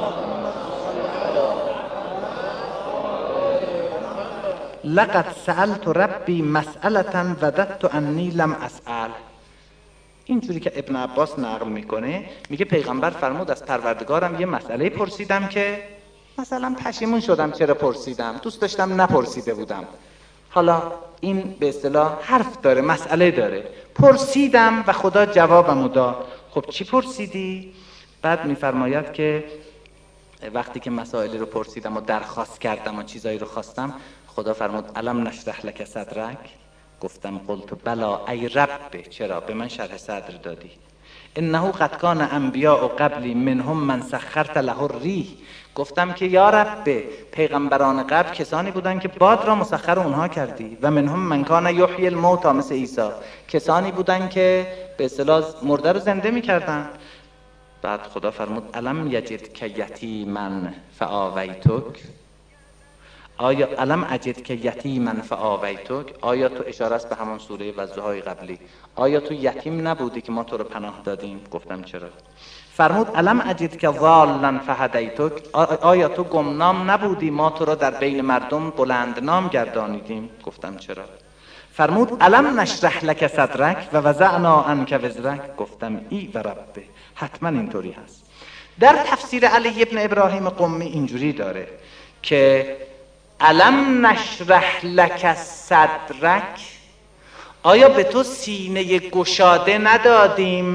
Speaker 1: لقد سألت ربی مسئلة وددت انی لم اسأل. اینجوری که ابن عباس نقل میکنه، میگه پیغمبر فرمود از پروردگارم یه مسئله پرسیدم که مثلا پشیمون شدم چرا پرسیدم، دوست داشتم نپرسیده بودم. حالا این به اصطلاح حرف داره، مسئله داره. پرسیدم و خدا جوابمو داد. خب چی پرسیدی؟ بعد میفرماید که وقتی که مسائلی رو پرسیدم و درخواست کردم و چیزایی رو خواستم، خدا فرمود الم نشرح لک صدرک؟ گفتم قلت بلا ای رب، چرا به من شرح صدر دادی؟ انه قد کان انبیاء قبلی منهم من سخرت له الریح. گفتم که یا رب پیغمبران قبل کسانی بودن که باد را مسخر اونها کردی، و منهم من کان یحیی الموتى مثل عیسی، کسانی بودن که به اصطلاح مرده رو زنده میکردن. بعد خدا فرمود الم یجدک یتیما فآویتک، آیا الم اجد که یتیما فآویتک، آیا تو اشاره است به همون سوره والضحی قبلی، آیا تو یتیم نبودی که ما تو رو پناه دادیم؟ گفتم چرا. فرمود الم اجد که ضالا فهدیتک، آیا تو گمنام نبودی ما تو رو در بین مردم بلند نام گردانیدیم؟ گفتم چرا. فرمود الم نشرح لک صدرک و وضعنا عنک وزرک، گفتم ای و ربه، حتما اینطوری هست. در تفسیر علی ابن ابراهیم قمی اینجوری داره که الم نشرح لک صدرک، آیا به تو سینه گشاده ندادیم؟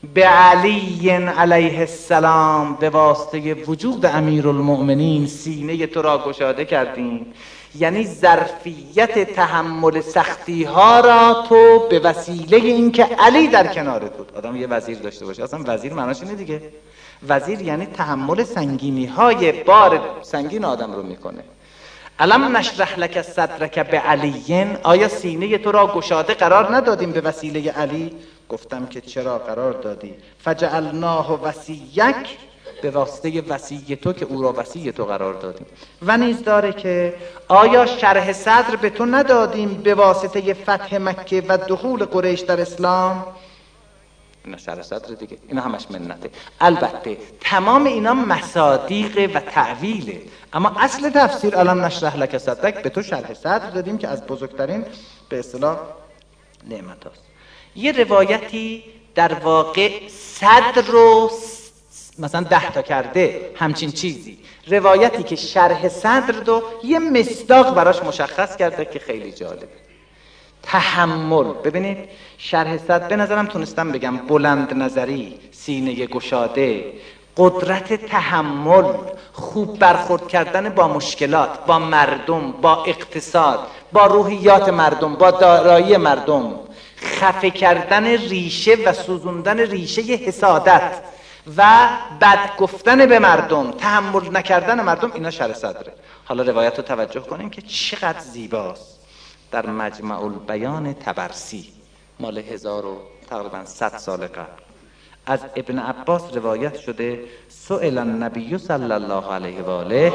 Speaker 1: به علی علیه السلام به واسطه وجود امیرالمؤمنین سینه تو را گشاده کردیم. یعنی ظرفیت تحمل سختی ها را تو به وسیله اینکه علی در کنارت بود. آدم یه وزیر داشته باشه، اصلا وزیر معناش اینه دیگه، وزیر یعنی تحمل سنگینی های بار سنگین آدم رو میکنه. الم نشرح لک صدرک بعلی، آیا سینه تو را گشاده قرار ندادیم به وسیله علی؟ گفتم که چرا قرار دادی. فجعلناه وصیک، به واسطه وصی تو که او را وصی تو قرار دادیم. و نیز داره که آیا شرح صدر به تو ندادیم به واسطه فتح مکه و دخول قریش در اسلام؟ اینا شرح صدر دیگه، اینا همش منته. البته تمام اینا مصادیق و تعویله، اما اصل تفسیر الم نشرح لک صدرک به تو شرح صدر دادیم که از بزرگترین به اصطلاح نعمت هست. یه روایتی در واقع صدر رو مثلا ده تا کرده، همچین چیزی، روایتی که شرح صدر رو یه مصداق براش مشخص کرده که خیلی جالبه. تحمل، ببینید شرح صدر به نظرم تونستم بگم بلند نظری، سینه گشاده، قدرت تحمل، خوب برخورد کردن با مشکلات، با مردم، با اقتصاد، با روحیات مردم، با دارایی مردم، خفه کردن ریشه و سوزوندن ریشه حسادت و بد گفتن به مردم، تحمل نکردن مردم، اینا شرح صدره. حالا روایت رو توجه کنیم که چقدر زیباست. در مجمع البیان طبرسی مال هزار و تقریبا صد سال قبل از ابن عباس روایت شده سئل النبی صلی الله علیه و آله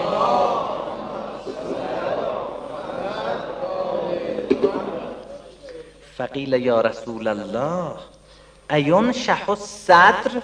Speaker 1: فقیل یا رسول الله اینشرح الصدر،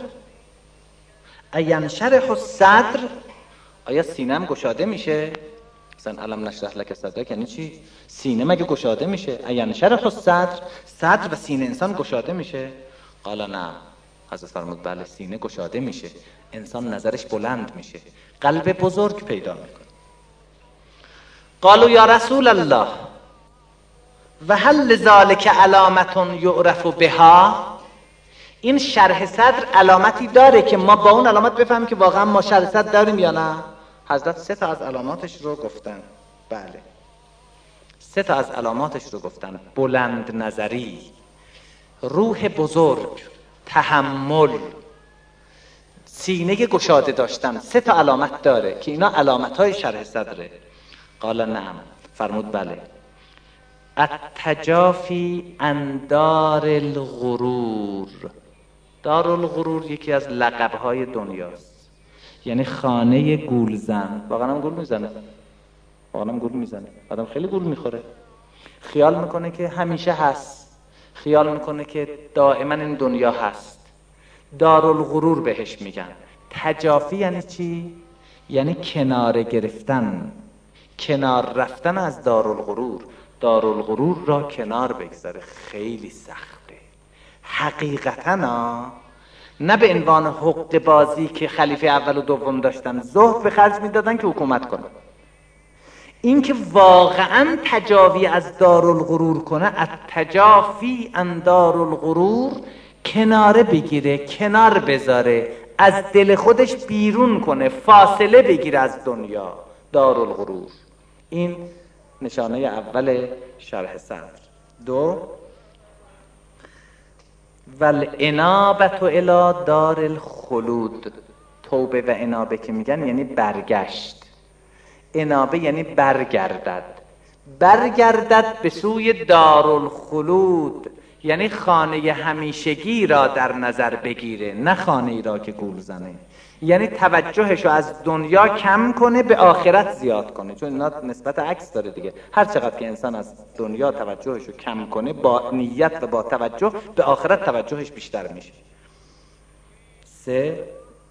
Speaker 1: اینشرح الصدر، آیا سینم گشاده میشه؟ مثلا علم نشرح لک صدرک یعنی چی؟ سینه مگه گشاده میشه؟ اینشرح الصدر، صدر و سینه انسان گشاده میشه؟ قال نه، حضرت فرمود بله سینه گشاده میشه، انسان نظرش بلند میشه، قلب بزرگ پیدا میکنه. قالوا یا رسول الله و هل لذالک علامت یعرف بها، این شرح صدر علامتی داره که ما با اون علامت بفهمیم که واقعا ما شرح صدر داریم یا نه؟ حضرت سه تا از علاماتش رو گفتن. بله سه تا از علاماتش رو گفتن: بلند نظری، روح بزرگ، تحمل، سینه گشاده داشتن. سه تا علامت داره که اینا علامت‌های شرح صدره. قال نعم، فرمود بله. التجافی عن دار الغرور، دار الغرور یکی از لقب‌های دنیاست، یعنی خانه گولزن. واقعا هم گول میزنه، واقعا هم گول میزنه، آدم خیلی گول میخوره، خیال میکنه که همیشه هست، خیال میکنه که دائما این دنیا هست. دارالغرور بهش میگن. تجافی یعنی چی؟ یعنی کنار گرفتن، کنار رفتن از دارالغرور. دارالغرور را کنار بگذاره خیلی سخته حقیقتا ها. نه به عنوان حقوق بازی که خلیفه اول و دوم داشتن، زهد به خرج میدادن که حکومت کنن. این که واقعا تجاوی از دارالغرور کنه، التجافی عن دارالغرور، کناره بگیره، کنار بذاره، از دل خودش بیرون کنه، فاصله بگیره از دنیا. دارالغرور این نشانه اول شرح صدر. دو، والانابة الی دار الخلود. توبه و انابه که میگن یعنی برگشت. انابه یعنی برگردد، برگردد به سوی دارالخلود، یعنی خانه همیشگی را در نظر بگیره، نه خانه ای را که گول زنه. یعنی توجهشو از دنیا کم کنه، به آخرت زیاد کنه، چون اینا نسبت عکس داره دیگه. هر چقدر که انسان از دنیا توجهشو کم کنه، با نیت و با توجه، به آخرت توجهش بیشتر میشه. سه،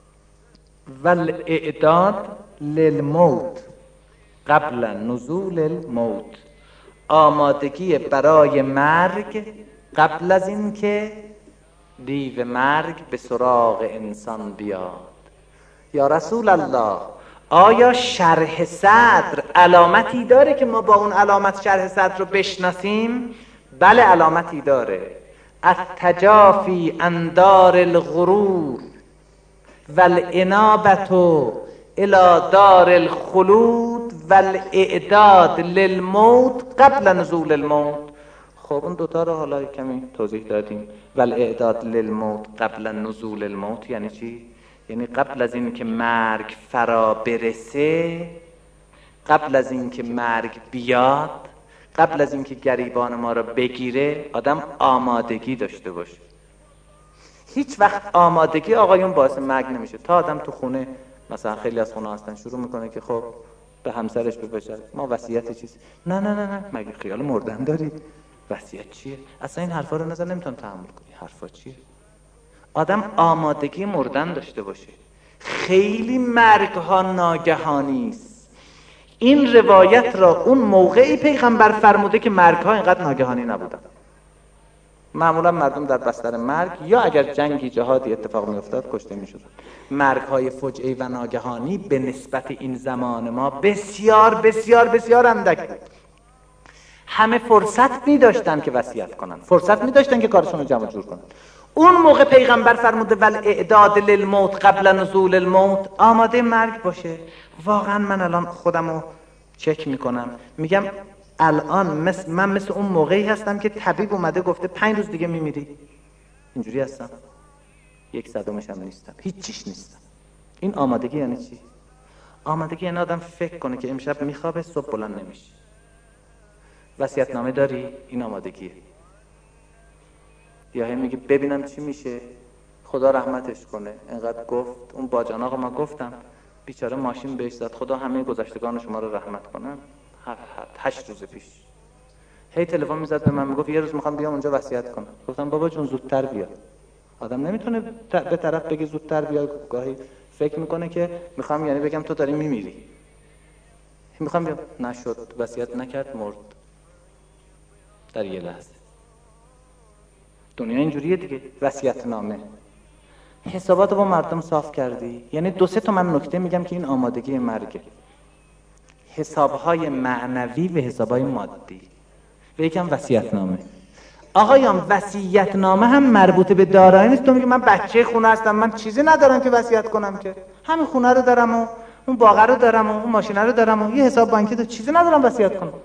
Speaker 1: والاعداد للموت قبل نزول الموت. آمادگی برای مرگ قبل از این که دیو مرگ به سراغ انسان بیاد. یا رسول الله، آیا شرح صدر علامتی داره که ما با اون علامت شرح صدر رو بشناسیم؟ بله علامتی داره. التجافی عن دار الغرور والانابة الى دار الخلود والاعداد للموت قبل نزول الموت. خب اون دوتا رو حالا کمی توضیح دادیم. والاعداد للموت قبل نزول الموت یعنی چی؟ یعنی قبل از این که مرگ فرا برسه، قبل از این که مرگ بیاد، قبل از این که گریبان ما را بگیره، آدم آمادگی داشته باشه. هیچ وقت آمادگی آقایون باعث مرگ نمیشه. تا آدم تو خونه، مثلا خیلی از خونه هستن، شروع میکنه که خب به همسرش بپشه ما وصیت چیز، نه نه نه نه مگه خیال مردن داری؟ وصیت چیه؟ اصلا این حرفا رو نظر نمیتونم تحمل کنی. حرفا چیه؟ آدم آمادگی مردن داشته باشه. خیلی مرگ ها ناگهانی است. این روایت را اون موقعی پیغمبر فرموده که مرگ ها اینقدر ناگهانی نبودن. معمولا مردم در بستر مرگ یا اگر جنگی جهادی اتفاق می افتاد کشته می شدن. مرگ های فجعی و ناگهانی به نسبت این زمان ما بسیار بسیار بسیار اندک بود. همه فرصت می داشتن که وصیت کنن، فرصت می داشتن که کارشون رو جمع جور کنن. اون موقع پیغمبر فرموده ول اعداد للموت قبل نزول الموت، آماده مرگ باشه. واقعا من الان خودم رو چک میکنم، میگم الان مثل من مثل اون موقعی هستم که طبیب اومده گفته پنج روز دیگه میمیری. اینجوری هستم، یک صدومش هم نیستم، هیچ چیش نیستم. این آمادگی یعنی چی؟ آمادگی یعنی آدم فکر کنه که امشب میخوابه صبح بلند نمیشه. وصیت‌نامه داری؟ این آمادگیه. یا هم میگه ببینم چی میشه، خدا رحمتش کنه، اینقدر گفت اون باجان آقا ما گفتم بیچاره ماشین بهش زد، خدا همه گذشتگان شما رو رحمت کنه. هشت روز پیش هی تلفن میزد به من میگفت یه روز میخوام بیام اونجا وصیت کنم. گفتم بابا جون زودتر بیا. آدم نمیتونه به طرف بگه زودتر بیا، گاهی فکر میکنه که میخوام یعنی بگم تو داری میمیری. میخوام بیام، نشد، وصیت نکرد، مرد در یه لحظه. دنیا اینجوریه دیگه. وصیت‌نامه، حساباتو با مردم صاف کردی. یعنی دو سه تا من نکته میگم که این آمادگی مرگه. حسابهای معنوی و حسابهای مادی و یکم وصیت‌نامه. آقایان وصیت‌نامه هم مربوط به دارایی نیست. تو میگی من بچه خونه هستم، من چیزی ندارم که وصیت کنم، که همین خونه رو دارم و اون باغ رو دارم و اون ماشین رو دارم و یه حساب بانکی دارم، چیزی ندارم وصیت کنم.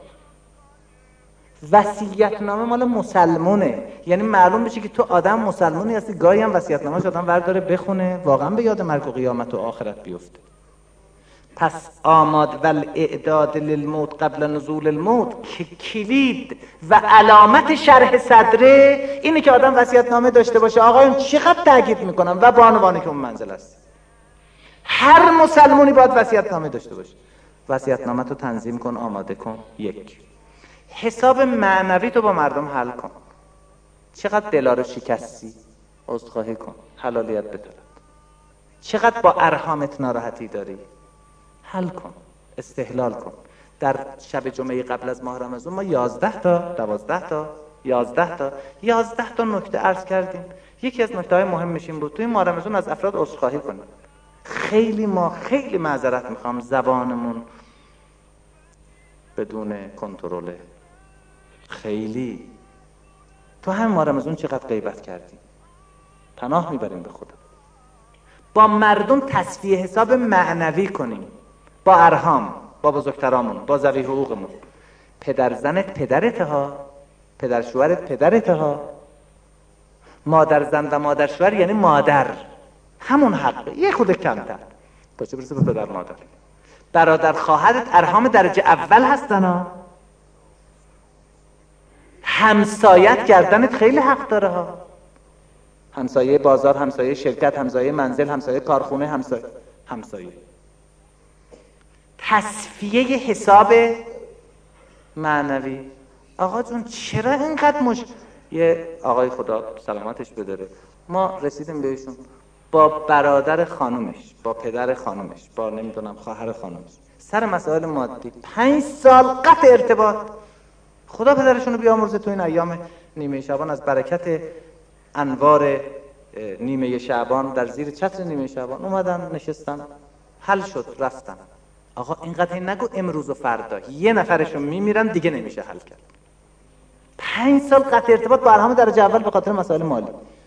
Speaker 1: وصیت‌نامه مال مسلمونه، یعنی معلوم بشه که تو آدم مسلمونی هستی. گاهی هم وصیت‌نامه‌اش آدم برداره بخونه، واقعا به یاد مرگ و قیامت و آخرت بیفته. پس آماد والاعداد للموت قبل نزول الموت که کلید و علامت شرح صدره اینه که آدم وصیت‌نامه داشته باشه. آقایون چقدر تاکید میکنم و بانوانی که اون منزل هست، هر مسلمونی باید وصیت‌نامه داشته باشه. وصیت‌نامه تو تنظیم کن، آماده کن. یک، حساب معنوی تو با مردم حل کن. چقدر دلا رو شکستی، عذرخواهی کن، حلالیت بطلب. چقدر با ارحامت ناراحتی داری، حل کن، استحلال کن. در شب جمعه قبل از ماه رمضان ما یازده تا دوازده تا یازده تا یازده تا نکته عرض کردیم. یکی از نکته‌های مهمش این بود توی ماه رمضان از افراد عذرخواهی کنیم. خیلی ما خیلی معذرت میخوام، زبانمون بدون کنترل. خیلی تو هم ماه رمضان چقدر غیبت کردیم، پناه میبریم به خدا. با مردم تصفیه حساب معنوی کنیم، با ارحام، با بزرگترامون، با ذوی حقوقمون. پدر زنت پدرت ها، پدر شوهرت پدرت ها. مادر زن و مادر شوهر یعنی مادر، همون حقه، یه خود کمتر تا چه برسه به پدر مادر. برادر خواهرت ارحام درجه اول هستن ها. همسایت گردنت خیلی حق داره ها. همسایه بازار، همسایه شرکت، همسایه منزل، همسایه کارخونه، همسایه همسایه. تصفیه حساب معنوی. آقا جون چرا اینقدر مش یه آقای خدا سلامتش بداره، ما رسیدیم بهشون با برادر خانومش، با پدر خانومش، با نمیدونم خواهر خانومش سر مسائل مادی پنج سال قطع ارتباط. خدا پدرشون رو بیامرزه تو این ایام نیمه شعبان، از برکت انوار نیمه شعبان در زیر چتر نیمه شعبان اومدن نشستن، حل شد، رفتن. آقا اینقدر نگو امروز و فردا، یه نفرشون میمیرن دیگه نمیشه حل کرد. پنج سال قطع ارتباط با ارحام درجه اول به خاطر مسائل مالی.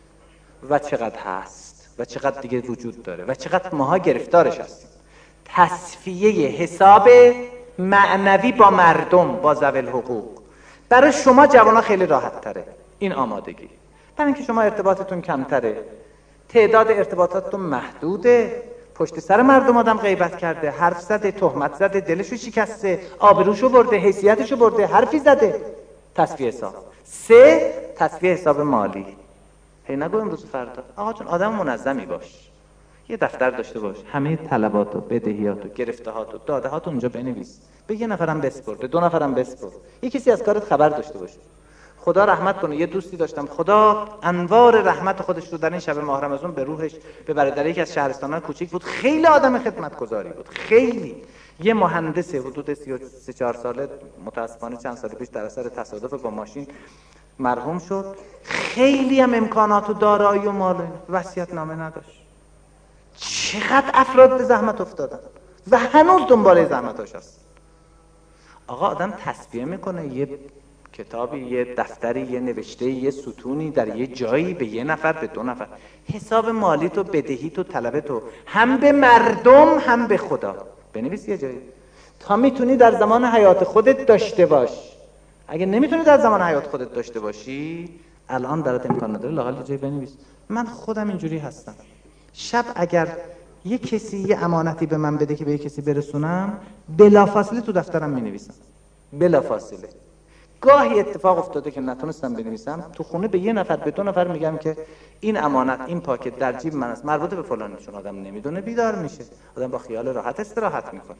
Speaker 1: و چقدر هست و چقدر دیگه وجود داره و چقدر ماها گرفتارش هستیم. تصفیه حساب معنوی با مردم، با ذوی الحقوق برای شما جوانا خیلی راحت تره این آمادگی، برای اینکه شما ارتباطتون کمتره، تعداد ارتباطاتتون محدوده، پشت سر مردم آدم غیبت کرده، حرف زده، تهمت زده، دلشو شکسته، آبروشو برده، حیثیتشو برده، حرفی زده. تصفیه حساب. سه، تصفیه حساب مالی. هی نگو امروز فردا. آقا جون آدم منظمی باش، یه دفتر داشته باش، همه طلباتو، بدهیاتو، گرفتهاتو، دادهاتو اونجا بنویس، به یه نفرم بسپر، به دو نفرم بسپر، یه کسی از کارت خبر داشته باشه. خدا رحمت کنه، یه دوستی داشتم، خدا انوار رحمت خودش رو در این شب ماه رمضان به روحش ببره، در یکی از شهرستان‌های کوچیک بود، خیلی آدم خدمتگزاری بود، خیلی. یه مهندس حدود سی و سه چهار ساله متاسفانه چند سال پیش در اثر تصادف با ماشین مرحوم شد. خیلی هم امکانات و دارایی و مال، وصیت نامه نداشت. چقدر افراد به زحمت افتادن و هنوز دنبال زحمتاش هست. آقا آدم تصفیه میکنه، یه کتابی، یه دفتری، یه نوشته، یه ستونی در یه جایی به یه نفر، به دو نفر، حساب مالی تو، بدهی تو، طلب تو، هم به مردم هم به خدا بنویس یه جایی تا میتونی در زمان حیات خودت داشته باش. اگه نمیتونی در زمان حیات خودت داشته باشی، الان برات امکان نداره، لااقل یه جایی بنویس. من خودم اینجوری هستم، شب اگر یه کسی یه امانتی به من بده که به یه کسی برسونم، بلافاصله تو دفترم مینویسم، بلافاصله. گاهی اتفاق افتاده که نتونستم بنویسم، تو خونه به یه نفر، به دو نفر میگم که این امانت، این پاکت در جیب من است، مربوط به فلان. چون آدم نمیدونه بیدار میشه، آدم با خیال راحت استراحت میکنه.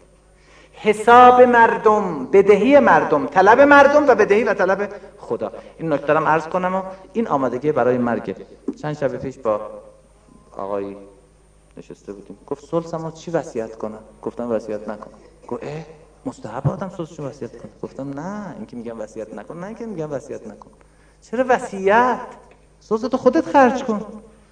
Speaker 1: حساب مردم، بدهی مردم، طلب مردم و بدهی و طلب خدا. این نکته رو عرض کنم و این آمادگی برای مرگ. چند شب پیش با آقای نشسته بودیم، گفت ثلثمو چی وصیت کنم؟ گفتم وصیت نکن. گفت اه مستحب آدم ثلثشو وصیت کنه؟ گفتم نه، این که میگم وصیت نکن، نه اینکه میگم وصیت نکن. چرا وصیت؟ ثلثتو خودت خرج کن.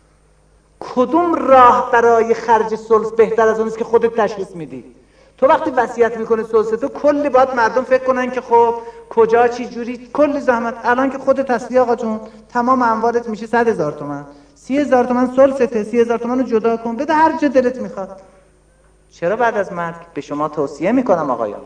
Speaker 1: کدوم راه برای خرج ثلث بهتر از اون است که خودت تشخیص میدی؟ تو وقتی وصیت میکنی ثلثتو، کلی باید مردم فکر کنن که خب کجا چی جوری، کلی زحمت. الان که خودت هستی آقا جون، تمام اموالت میشه صد هزار تومان، سی هزار تومان ثلثته، سی هزار تومان رو جدا کن بده هر جا دلت میخواد. چرا بعد از مرگ؟ به شما توصیه میکنم آقایان،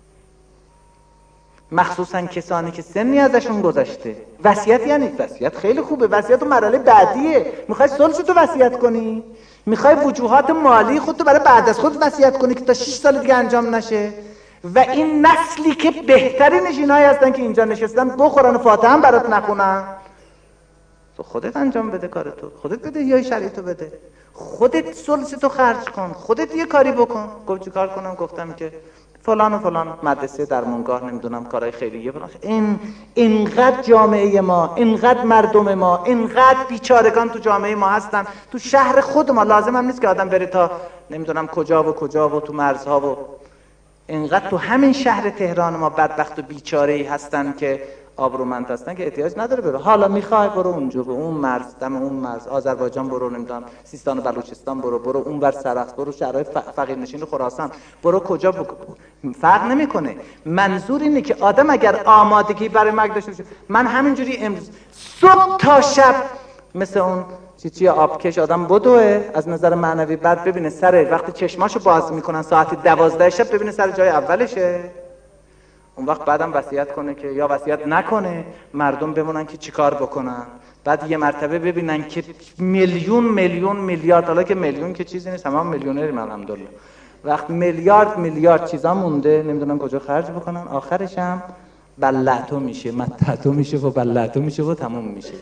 Speaker 1: مخصوصا کسانی که سنی ازشون گذشته، وصیت یعنی وصیت خیلی خوبه، وصیت مرحله بعدیه. میخوای ثلثتو وصیت کنی؟ میخوای وجوهات مالی خودتو برای بعد از خود وصیت کنی که تا شش سال دیگه انجام نشه؟ و این نسلی که بهترینش اینایی هستن که اینجا نشستن بخورن و فاتحه هم برات نخونن. تو خودت انجام بده کارتو، خودت بده یا شریعتو بده، خودت ثلثتو خرج کن، خودت یه کاری بکن. گفت چیکار کنم؟ گفتم که فلان و فلان مدرسه، درمانگاه، نمیدونم کارهای خیریه فلان. این اینقدر جامعه ما، اینقدر مردم ما، اینقدر بیچارگان تو جامعه ما هستن، تو شهر خود ما. لازم هم نیست که آدم بره تا نمیدونم کجا و کجا و تو مرزها، و اینقدر تو همین شهر تهران ما بدبخت و بیچاره‌ای هستن که آبرومند هستن که احتیاج نداره بره. حالا میخوای برو اونجا، به اون مرز، دم اون مرز، آذربایجان برو، نمیدونم سیستان و بلوچستان برو، برو اونور سرخس، برو شهرهای فقیرنشین خراسان، برو کجا بکن. فرق نمیکنه. منظور اینه که آدم اگر آمادگی برای مرگ داشته باشه. من همینجوری امروز صبح تا شب مثل اون چی چی آبکش آدم بدوه از نظر معنوی، بعد ببینه سر وقتی چشماشو باز میکنن ساعت دوازده شب ببینه سر جای اولشه. اون وقت بعدم وصیت کنه که یا وصیت نکنه، مردم بمونن که چیکار بکنن. بعد یه مرتبه ببینن که میلیون میلیون میلیارد، حالا که میلیون که چیزی نیست، تمام میلیونریم الحمدلله، وقت میلیارد میلیارد چیزا مونده نمیدونن کجا خرج بکنن، آخرش هم بلعتو میشه، متعتو میشه و بلعتو میشه و تموم میشه.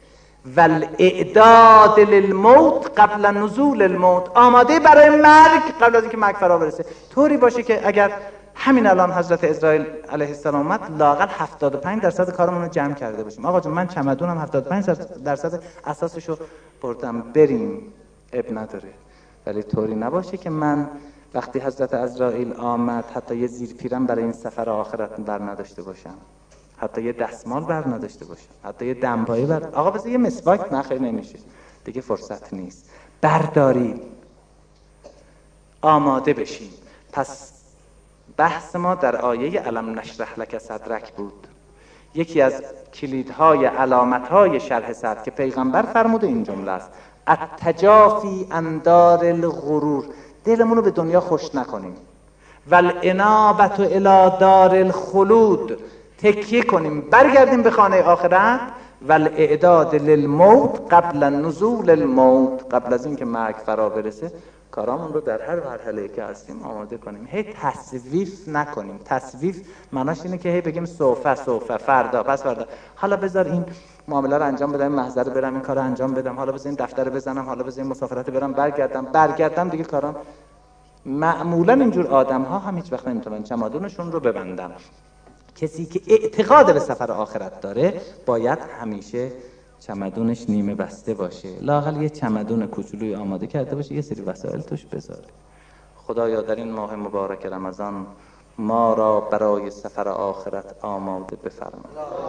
Speaker 1: والاعداد للموت قبل نزول الموت، آماده برای مرگ قبل از اینکه مرگ فرا برسه. طوری باشه که اگر همین الان حضرت اسرائیل علیه السلام اومد، لااقل هفتاد و پنج درصد کارمون رو جمع کرده باشیم. آقا جون من چمدونم هفتاد و پنج درصد اساسشو بردم، بریم، اب نداره. ولی طوری نباشه که من وقتی حضرت اسرائیل آمد حتی یه زیرپیرم برای این سفر آخرت بر نداشته باشم، حتی یه دستمال بر نداشته باشم، حتی یه دمپایی بر. آقا بذار یه مسواک، نه خیر نمیشه دیگه، فرصت نیست. برداریم، آماده بشیم. پس بحث ما در آیه الم نشرح لک صدرک بود. یکی از کلیدهای علامتهای شرح صدر که پیغمبر فرموده این جمله است: التجافی عن دار الغرور، دلمون رو به دنیا خوش نکنیم. والانابة الی دار الخلود، تکیه کنیم برگردیم به خانه آخرت. والاعداد للموت قبل نزول الموت، قبل از اینکه مرگ فرا برسه کارامون رو در هر مرحله که هستیم آماده کنیم. هی تسویف نکنیم. تسویف معناش اینه که هی بگیم سوفه سوفه، فردا پس فردا، حالا بذار این معامله رو انجام بدم، محضر برم این کارو انجام بدم، حالا بذار این دفتر رو بزنم، حالا بذار این مسافرت برم برگردم برگردم دیگه کارام. معمولا اینجور آدم ها هم هیچ وقت نمیتونن چمدونشون رو ببندن. کسی که اعتقاد به سفر آخرت داره باید همیشه چمدونش نیمه بسته باشه، لااقل یه چمدون کوچولوی آماده کرده باشه، یه سری وسایل توش بذاره. خدایا در این ماه مبارک رمضان ما را برای سفر آخرت آماده بفرما.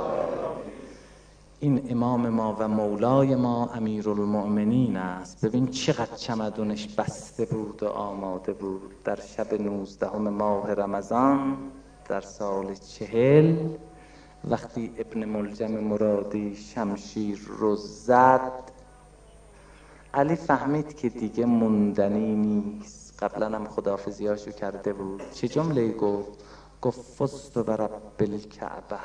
Speaker 1: این امام ما و مولای ما امیرالمؤمنین است. ببین چقدر چمدونش بسته بود و آماده بود. در شب نوزدهم ماه رمضان در سال چهل وقتی ابن ملجم مرادی شمشیر رو زد، علی فهمید که دیگه موندنی نیست. قبلا هم خداحافظیاشو کرده بود. چه جمله گفت؟ گفت فزت برب الکعبه،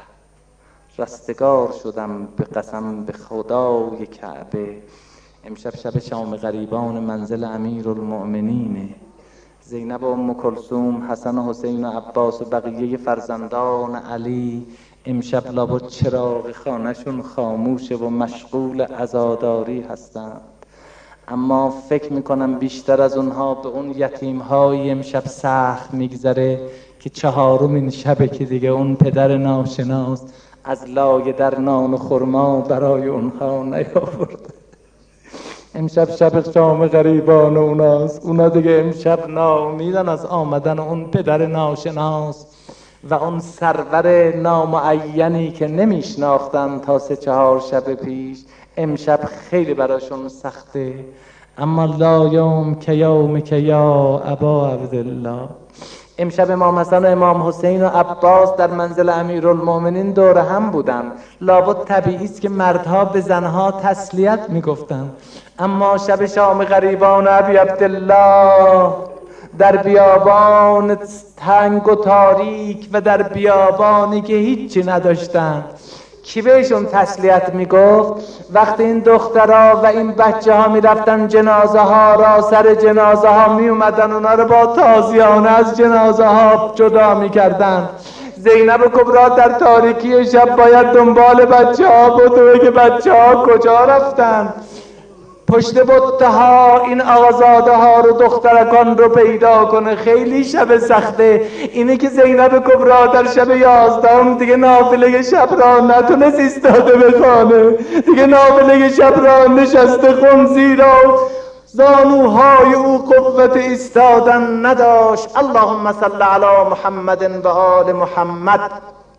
Speaker 1: رستگار شدم به قسم به خدای کعبه. امشب شب شام غریبان منزل امیرالمؤمنینه. زینب و ام کلثوم، حسن و حسین و عباس و بقیه فرزندان علی امشب لابد چراغ خانه‌شون خاموشه و مشغول عزاداری هستند. اما فکر میکنم بیشتر از اونها به اون یتیم‌های امشب سخت میگذره که چهارمین شبه که دیگه اون پدر ناشناس از لایه در نان و خرما برای اونها نیاورده. امشب شب شام غریبان اوناست. اونا دیگه امشب ناامیدن از آمدن اون پدر ناشناس و اون سرور نامعینی که نمیشناختن تا سه چهار شب پیش. امشب خیلی براشون سخته. اما لا یوم که یوم که یا ابا عبدالله. امشب امام حسن و امام حسین و عباس در منزل امیرالمؤمنین دور هم بودن. لابد طبیعی است که مردها به زنها تسلیت میگفتن. اما شب شام غریبان ابی عبدالله در بیابان تنگ و تاریک و در بیابانی که هیچی نداشتن، کی بهشون تسلیت میگفت؟ وقتی این دخترها و این بچه ها میرفتن جنازه ها را سر جنازه ها میومدن اونا رو با تازیانه از جنازه ها جدا میکردن. زینب کبرا در تاریکی شب باید دنبال بچه ها بود و که بچه ها کجا رفتن. پشت بطه ها این آزاده ها رو دخترکان رو پیدا کنه خیلی شب سخته. اینه که زینب کبرا در شب یازدهم دیگه نافله شب را نتونست ایستاده بخوانه، دیگه نافله شب را نشسته خون، زیرا زانوهای او قوت ایستادن نداشت. اللهم صل علی محمد و آل محمد.